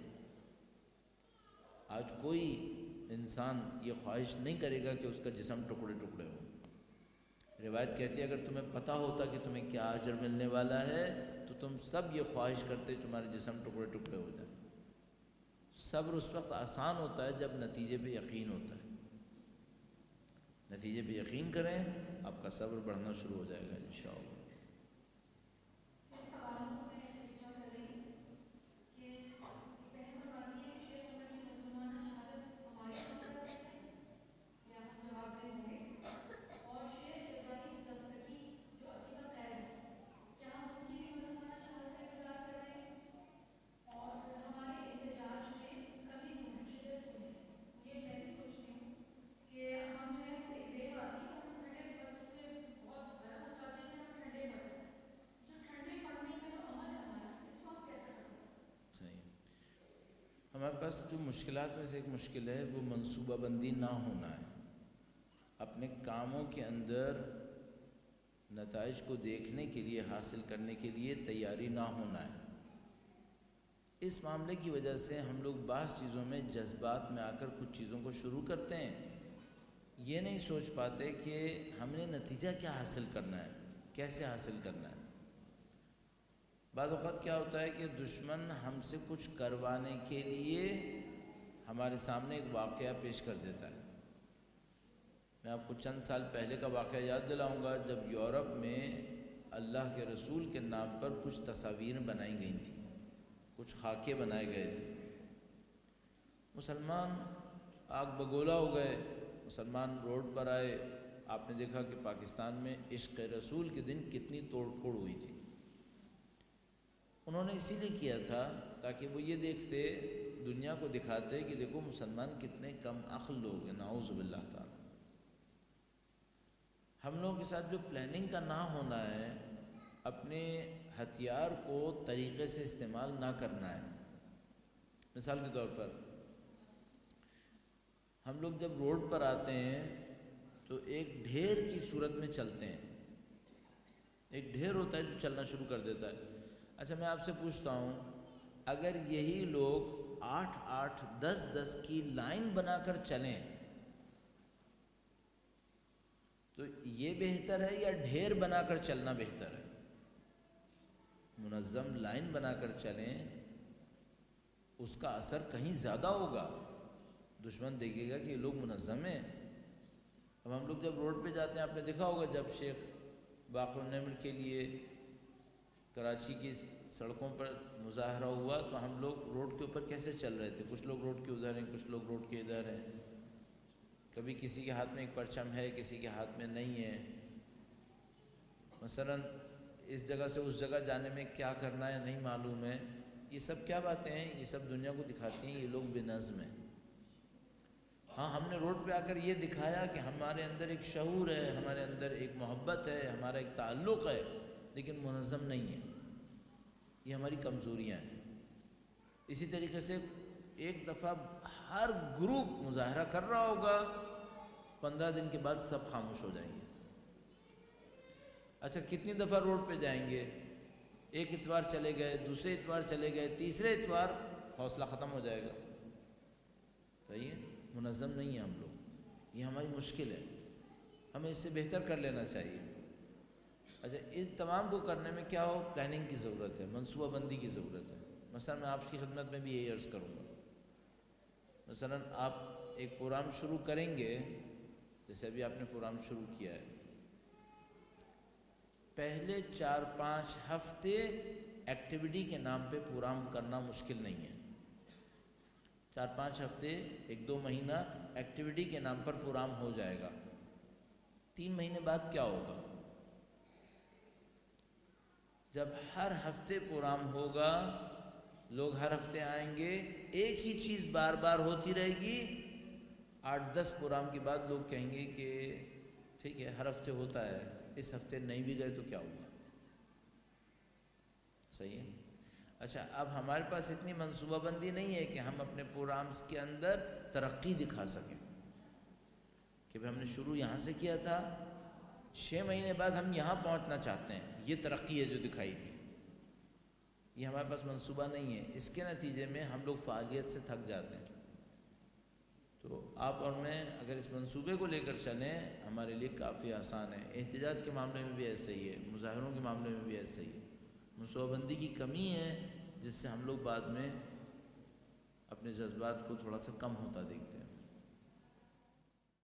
آج کوئی انسان یہ خواہش نہیں کرے گا کہ اس کا جسم ٹکڑے ٹکڑے ہو۔ روایت کہتی ہے اگر تمہیں پتہ ہوتا کہ تمہیں کیا اجر ملنے والا ہے تو تم سب یہ خواہش کرتے تمہارے جسم ٹکڑے ٹکڑے ہو جائیں۔ صبر اس وقت آسان ہوتا ہے جب نتیجے پہ یقین ہوتا ہے۔ نتیجے پہ یقین کریں، آپ کا صبر بڑھنا شروع ہو جائے گا انشاءاللہ۔ ہمارے پاس جو مشکلات میں سے ایک مشکل ہے وہ منصوبہ بندی نہ ہونا ہے۔ اپنے کاموں کے اندر نتائج کو دیکھنے کے لیے، حاصل کرنے کے لیے تیاری نہ ہونا ہے۔ اس معاملے کی وجہ سے ہم لوگ بعض چیزوں میں جذبات میں آ کر کچھ چیزوں کو شروع کرتے ہیں، یہ نہیں سوچ پاتے کہ ہم نے نتیجہ کیا حاصل کرنا ہے، کیسے حاصل کرنا ہے۔ بعض اوقات کیا ہوتا ہے کہ دشمن ہم سے کچھ کروانے کے لیے ہمارے سامنے ایک واقعہ پیش کر دیتا ہے۔ میں آپ کو چند سال پہلے کا واقعہ یاد دلاؤں گا، جب یورپ میں اللہ کے رسول کے نام پر کچھ تصاویر بنائی گئی تھیں، کچھ خاکے بنائے گئے تھے، مسلمان آگ بگولا ہو گئے، مسلمان روڈ پر آئے۔ آپ نے دیکھا کہ پاکستان میں عشق رسول کے دن کتنی توڑ پھوڑ ہوئی تھی۔ انہوں نے اسی لیے کیا تھا تاکہ وہ یہ دیکھتے، دنیا کو دکھاتے کہ دیکھو مسلمان کتنے کم عقل لوگ ہیں، نعوذ باللہ تعالی۔ ہم لوگوں کے ساتھ جو پلاننگ کا نہ ہونا ہے، اپنے ہتھیار کو طریقے سے استعمال نہ کرنا ہے۔ مثال کے طور پر ہم لوگ جب روڈ پر آتے ہیں تو ایک ڈھیر کی صورت میں چلتے ہیں، ایک ڈھیر ہوتا ہے جو چلنا شروع کر دیتا ہے۔ اچھا میں آپ سے پوچھتا ہوں، اگر یہی لوگ 8-8 10-10 کی لائن بنا کر چلیں تو یہ بہتر ہے یا ڈھیر بنا کر چلنا بہتر ہے؟ منظم لائن بنا کر چلیں، اس کا اثر کہیں زیادہ ہوگا، دشمن دیکھے گا کہ یہ لوگ منظم ہیں۔ اب ہم لوگ جب روڈ پہ جاتے ہیں، آپ نے دیکھا ہوگا جب شیخ باقر النمر کے لیے کراچی کی سڑکوں پر مظاہرہ ہوا تو ہم لوگ روڈ کے اوپر کیسے چل رہے تھے؟ کچھ لوگ روڈ کے ادھر ہیں، کچھ لوگ روڈ کے ادھر ہیں، کبھی کسی کے ہاتھ میں ایک پرچم ہے، کسی کے ہاتھ میں نہیں ہے۔ مثلا اس جگہ سے اس جگہ جانے میں کیا کرنا ہے نہیں معلوم ہے۔ یہ سب کیا باتیں ہیں؟ یہ سب دنیا کو دکھاتی ہیں یہ لوگ بے نظم ہیں۔ ہاں ہم نے روڈ پہ آ کر یہ دکھایا کہ ہمارے اندر ایک شعور ہے، ہمارے اندر ایک محبت ہے، ہمارا ایک تعلق ہے، لیکن منظم نہیں ہے۔ یہ ہماری کمزوریاں ہیں۔ اسی طریقے سے ایک دفعہ ہر گروپ مظاہرہ کر رہا ہوگا، 15 دن کے بعد سب خاموش ہو جائیں گے۔ اچھا کتنی دفعہ روڈ پہ جائیں گے؟ ایک اتوار چلے گئے، دوسرے اتوار چلے گئے، تیسرے اتوار حوصلہ ختم ہو جائے گا۔ صحیح ہے؟ منظم نہیں ہے ہم لوگ، یہ ہماری مشکل ہے، ہمیں اس سے بہتر کر لینا چاہیے۔ اچھا اس تمام کو کرنے میں کیا ہو؟ پلاننگ کی ضرورت ہے، منصوبہ بندی کی ضرورت ہے۔ مثلا میں آپ کی خدمت میں بھی یہی عرض کروں گا، مثلا آپ ایک پروگرام شروع کریں گے، جیسے ابھی آپ نے پروگرام شروع کیا ہے، پہلے 4-5 ہفتے ایکٹیویٹی کے نام پہ پروگرام کرنا مشکل نہیں ہے۔ 4-5 ہفتے، 1-2 مہینہ ایکٹیویٹی کے نام پر پروگرام ہو جائے گا۔ 3 مہینے بعد کیا ہوگا؟ جب ہر ہفتے پروگرام ہوگا، لوگ ہر ہفتے آئیں گے، ایک ہی چیز بار بار ہوتی رہے گی، 8-10 پروگرام کے بعد لوگ کہیں گے کہ ٹھیک ہے ہر ہفتے ہوتا ہے، اس ہفتے نہیں بھی گئے تو کیا ہوگا؟ صحیح ہے؟ اچھا اب ہمارے پاس اتنی منصوبہ بندی نہیں ہے کہ ہم اپنے پروگرامز کے اندر ترقی دکھا سکیں کہ ہم نے شروع یہاں سے کیا تھا، 6 مہینے بعد ہم یہاں پہنچنا چاہتے ہیں، یہ ترقی ہے جو دکھائی تھی۔ یہ ہمارے پاس منصوبہ نہیں ہے، اس کے نتیجے میں ہم لوگ فعالیت سے تھک جاتے ہیں۔ تو آپ اور میں اگر اس منصوبے کو لے کر چلیں، ہمارے لیے کافی آسان ہے۔ احتجاج کے معاملے میں بھی ایسے ہی ہے، مظاہروں کے معاملے میں بھی ایسے ہی ہے۔ منصوبہ بندی کی کمی ہے جس سے ہم لوگ بعد میں اپنے جذبات کو تھوڑا سا کم ہوتا دیکھتے ہیں۔